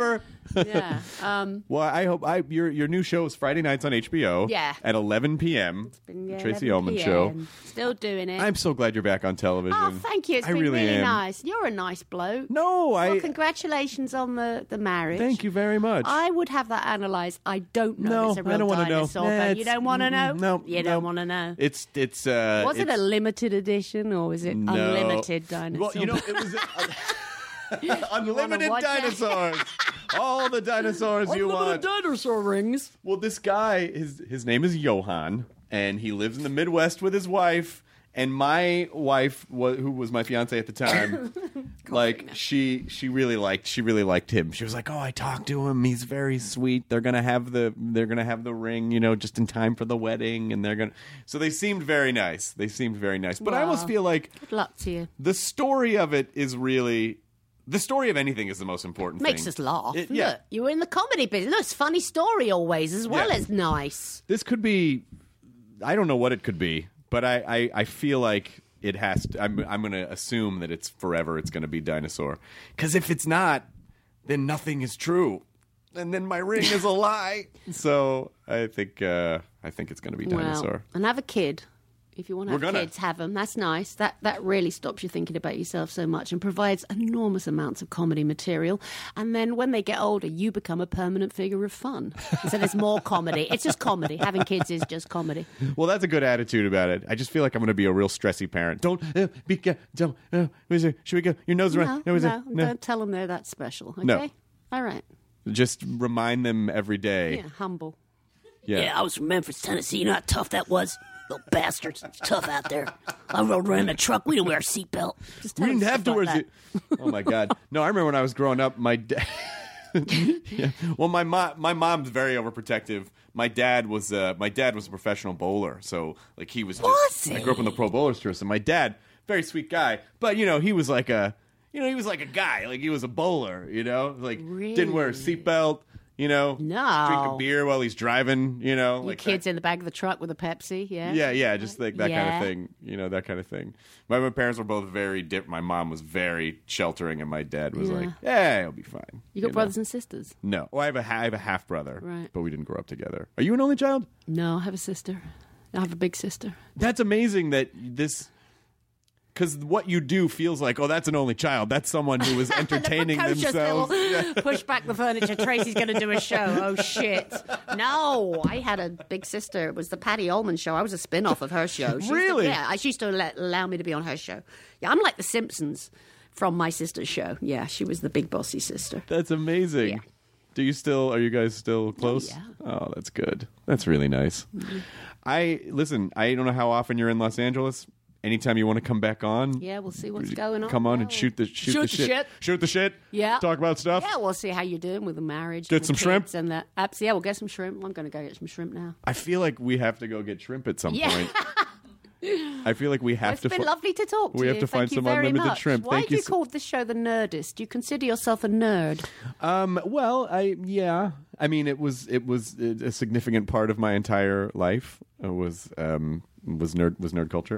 Yeah. Um, Well, I hope I your your new show is Friday nights on H B O. Yeah. At eleven p.m. it's been, yeah, Tracy eleven Ullman show. p.m. Still doing it. I'm so glad you're back on television. Oh, thank you. It's I been really really am. nice. You're a nice bloke. No, Well, I. congratulations on the, the marriage. Thank you very much. I would have that analysed. I don't know No, if it's a real I don't wanna know. dinosaur. Nah, but you it's- don't want to know? mm, no, You no. don't want to know. It's it's. Uh, Was it it's, a limited edition or was it no. unlimited dinosaur? Well, you know, it was. Uh, unlimited watch that? dinosaurs. All the dinosaurs you want. dinosaur rings. Well, this guy, his his name is Johan, and he lives in the Midwest with his wife. And my wife, wa- who was my fiance at the time, like she she really liked she really liked him. She was like, "Oh, I talked to him. He's very sweet. They're gonna have the they're gonna have the ring, you know, just in time for the wedding." And they're gonna. So they seemed very nice. They seemed very nice. But I almost Wow. feel like Good luck to you. the story of it is really. The story of anything is the most important Makes thing. us laugh. It- yeah. Look, you were in the comedy business. Look, it's a funny story always, as well Yeah. as nice. This could be. I don't know what it could be, but I, I, I feel like it has to. I'm, I'm going to assume that it's forever. It's going to be dinosaur. Because if it's not, then nothing is true, and then my ring is a lie. So I think uh, I think it's going to be dinosaur. Well, and have a kid. If you want to We're have gonna. kids, have them. That's nice. That that really stops you thinking about yourself so much and provides enormous amounts of comedy material. And then when they get older, you become a permanent figure of fun. So there's more comedy. It's just comedy. Having kids is just comedy. Well, that's a good attitude about it. I just feel like I'm going to be a real stressy parent. Don't uh, be. Uh, don't. Uh, is it, should we go? Your nose No, around. no, is it- don't tell them they're that special. Okay. No. All right. Just remind them every day. Yeah. Humble. Yeah. I was from Memphis, Tennessee. You know how tough that was? Little bastards. It's tough out there. I rode around in a truck. We didn't wear a seatbelt. Just We tell didn't them have stuff to wear. like se- Oh my god! No, I remember when I was growing up. My dad. yeah. Well, my mom. My mom's very overprotective. My dad was. Uh, my dad was a professional bowler, so like he was. Just, Was I grew up in the pro bowlers tour, so my dad, very sweet guy, but you know he was like a. You know he was like a guy, like he was a bowler. You know, like didn't wear a seatbelt. You know, No. drink a beer while he's driving. You know, Your like kids that. in the back of the truck with a Pepsi. Yeah. Yeah, yeah, just like that kind Yeah. of thing. You know, that kind of thing. My, my parents were both very different. My mom was very sheltering, and my dad was Yeah. like, "Yeah, it'll be fine." You got know? brothers and sisters? No. Well, I have a ha- I have a half brother, Right. but we didn't grow up together. Are you an only child? No, I have a sister. I have a big sister. That's amazing that this. Because what you do feels like, oh, that's an only child. That's someone who is entertaining Look, Coach themselves. just will push back the furniture. Tracy's going to do a show. Oh, shit. No, I had a big sister. It was the Patty Ullman show. I was a spin off of her show. She used to- Really? yeah, she used to let, allow me to be on her show. Yeah, I'm like the Simpsons from my sister's show. Yeah, she was the big bossy sister. That's amazing. Yeah. Do you still? Are you guys still close? yeah. Oh, that's good. That's really nice. I listen. I don't know how often you're in Los Angeles. Anytime you want to come back on, Yeah, we'll see what's going on. Come on and Yeah. shoot the shoot, Shoot the, the shit. shit. Shoot the shit. Yeah. Talk about stuff. Yeah, we'll see how you're doing with the marriage. Get and the some shrimp? kids And the apps. Yeah, we'll get some shrimp. I'm going to go get some shrimp now. I feel like we have to go get shrimp at some Yeah. point. I feel like we have It's to. been fi- lovely to talk to we you. have to Thank find you some very unlimited much. shrimp. Why Thank do you you so- call the show The Nerdist? Do you consider yourself a nerd? Um. Well, I yeah. I mean, it was it was a significant part of my entire life. It was um was nerd was nerd culture.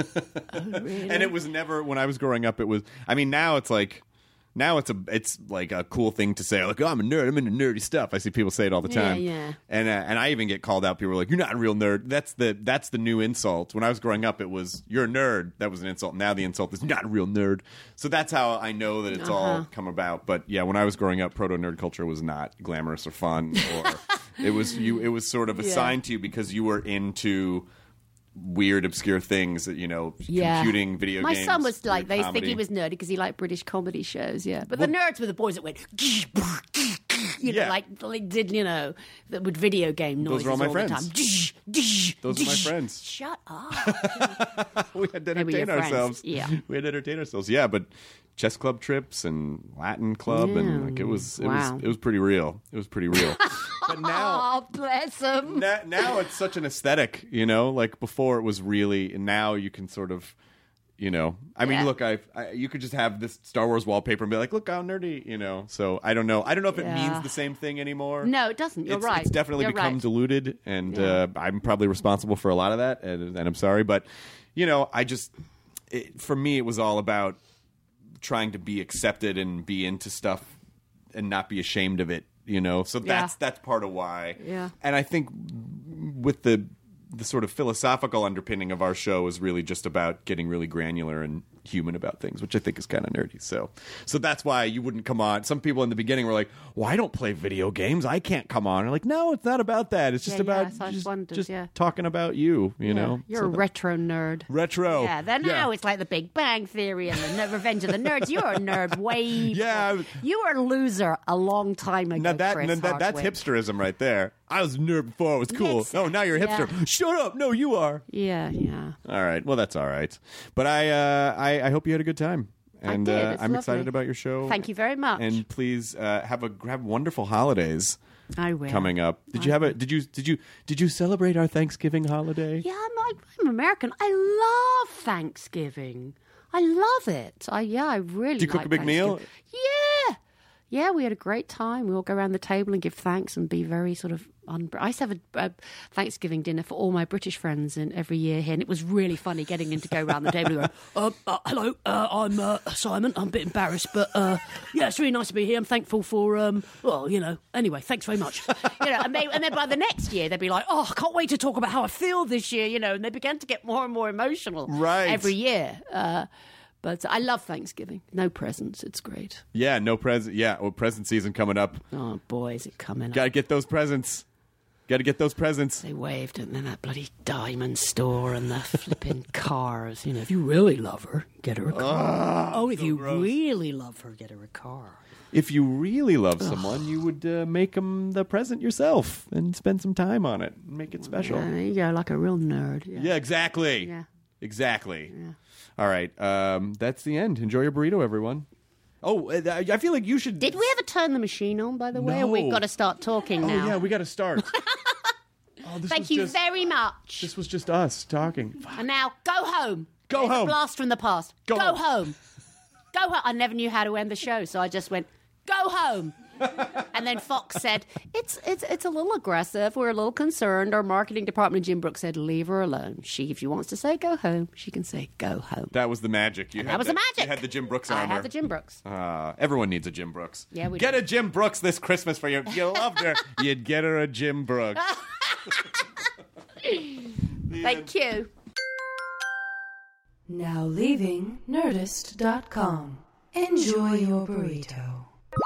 And it was never when I was growing up. It was. I mean, now it's like. Now it's a it's like a cool thing to say, like, oh, I'm a nerd, I'm into nerdy stuff. I see people say it all the Yeah, time. yeah. And uh, and I even get called out. People are like, you're not a real nerd. That's the that's the new insult. When I was growing up, it was you're a nerd. That was an insult. Now the insult is not a real nerd. So that's how I know that it's Uh-huh. all come about. But yeah, when I was growing up, proto nerd culture was not glamorous or fun, or it was you. It was sort of assigned to you because you were into weird, obscure things that you know, Yeah. computing, video My games. son was like, weird they think comedy. he was nerdy because he liked British comedy shows, yeah. But the nerds were the boys that went, you know, Yeah. like, like did, you know, that would video game noises Those are all my all friends. the time. Those are my friends. Shut up. We had to They were your entertain friends. ourselves. Yeah. We had to entertain ourselves. Yeah, but chess club trips and Latin club and Yeah. like it was it Wow. was it was pretty real. It was pretty real. But now Oh, bless him. now, now it's such an aesthetic, you know. Like before, it was really. And now you can sort of, you know. I mean, Yeah. look, I, I you could just have this Star Wars wallpaper and be like, look how nerdy, you know. So I don't know. I don't know if it Yeah. means the same thing anymore. No, it doesn't. You're it's, right. It's definitely You're become right. diluted, and Yeah. uh, I'm probably responsible for a lot of that, and, and I'm sorry, but you know, I just it, for me, it was all about trying to be accepted and be into stuff and not be ashamed of it you know. So that's Yeah. that's part of why. Yeah. And I think with the the sort of philosophical underpinning of our show is really just about getting really granular and human about things, which I think is kind of nerdy. So, so that's why you wouldn't come on. Some people in the beginning were like, "Well, I don't play video games. I can't come on." I'm like, "No, it's not about that. It's just Yeah, about yes, I just, wondered, just yeah. talking about you. You know, You're So a that- retro nerd. retro. Yeah, then now it's like the Big Bang Theory and the Revenge of the Nerds. You're a nerd way. Yeah. before- You were a loser a long time ago. Now that, Chris now that that's Hardwick. hipsterism right there. I was a nerd before it was cool. Yes. Oh, now you're a hipster. Yeah. Shut up. No, you are. Yeah, yeah. All right. Well, that's all right. But I, uh, I, I hope you had a good time. And did. Uh, It's I'm lovely. excited about your show. Thank you very much. And please uh, have a have wonderful holidays I will. coming up. Did you have a? Did you did you did you celebrate our Thanksgiving holiday? Yeah, I'm, I'm American. I love Thanksgiving. I love it. I yeah, I really. Did you cook like a big meal? Thanksgiving. Yeah, yeah. We had a great time. We all go around the table and give thanks and be very sort of. Un- I used to have a, a Thanksgiving dinner for all my British friends in every year here, and it was really funny getting in to go around the table and go, Uh, uh, hello, uh, I'm uh, Simon. I'm a bit embarrassed, but uh, yeah, it's really nice to be here. I'm thankful for, um, well, you know, anyway, thanks very much. you know, and, they, and then by the next year they'd be like, "Oh, I can't wait to talk about how I feel this year," you know, and they began to get more and more emotional Right. every year. Uh, but I love Thanksgiving. No presents. It's great. Yeah, no present. Yeah, well, present season coming up. Oh boy, is it coming Got to up. get those presents. Got to get those presents. They waved at that bloody diamond store and the flipping cars. You know, If you really love her, get her a car. oh, if so you gross. really love her, get her a car. If you really love someone, you would uh, make them the present yourself and spend some time on it. And make it special. yeah, there you go, like a real nerd. Yeah. Yeah, exactly. Yeah. Exactly. All right. Um, that's the end. Enjoy your burrito, everyone. Oh, uh, I feel like you should. Did we ever turn the machine on, by the way? Or No. we've got to start talking Oh, now. yeah, we got to start. Oh, this Thank was you just, very much. This was just us talking. And now, go home. Go It's home. A blast from the past. Go Go, home. home. Go home. I never knew how to end the show, so I just went, go home. And then Fox said, it's it's it's a little aggressive. We're a little concerned. Our marketing department, Jim Brooks, said, leave her alone. She, if she wants to say go home, she can say go home. That was the magic. You And had that was the magic. You had the Jim Brooks I armor. have the Jim Brooks. Uh, everyone needs a Jim Brooks. Yeah, we Get do. a Jim Brooks this Christmas for you. If you loved her, you'd get her a Jim Brooks. Thank you. Now leaving Nerdist dot com. Enjoy your burrito.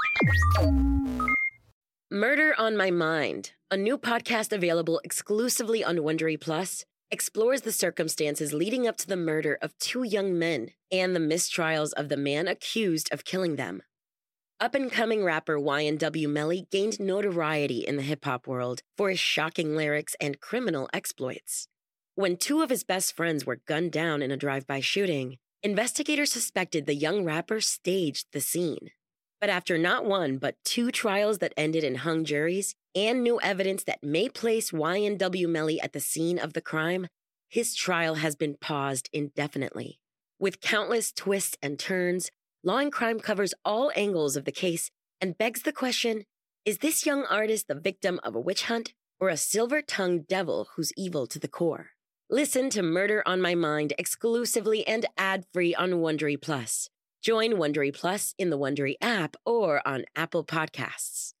Murder on My Mind, a new podcast available exclusively on Wondery Plus, explores the circumstances leading up to the murder of two young men and the mistrials of the man accused of killing them. Up-and-coming rapper Y N W Melly gained notoriety in the hip-hop world for his shocking lyrics and criminal exploits. When two of his best friends were gunned down in a drive-by shooting, investigators suspected the young rapper staged the scene. But after not one, but two trials that ended in hung juries and new evidence that may place Y N W Melly at the scene of the crime, his trial has been paused indefinitely. With countless twists and turns, Law and Crime covers all angles of the case and begs the question, is this young artist the victim of a witch hunt or a silver-tongued devil who's evil to the core? Listen to Murder on My Mind exclusively and ad-free on Wondery Plus. Join Wondery Plus in the Wondery app or on Apple Podcasts.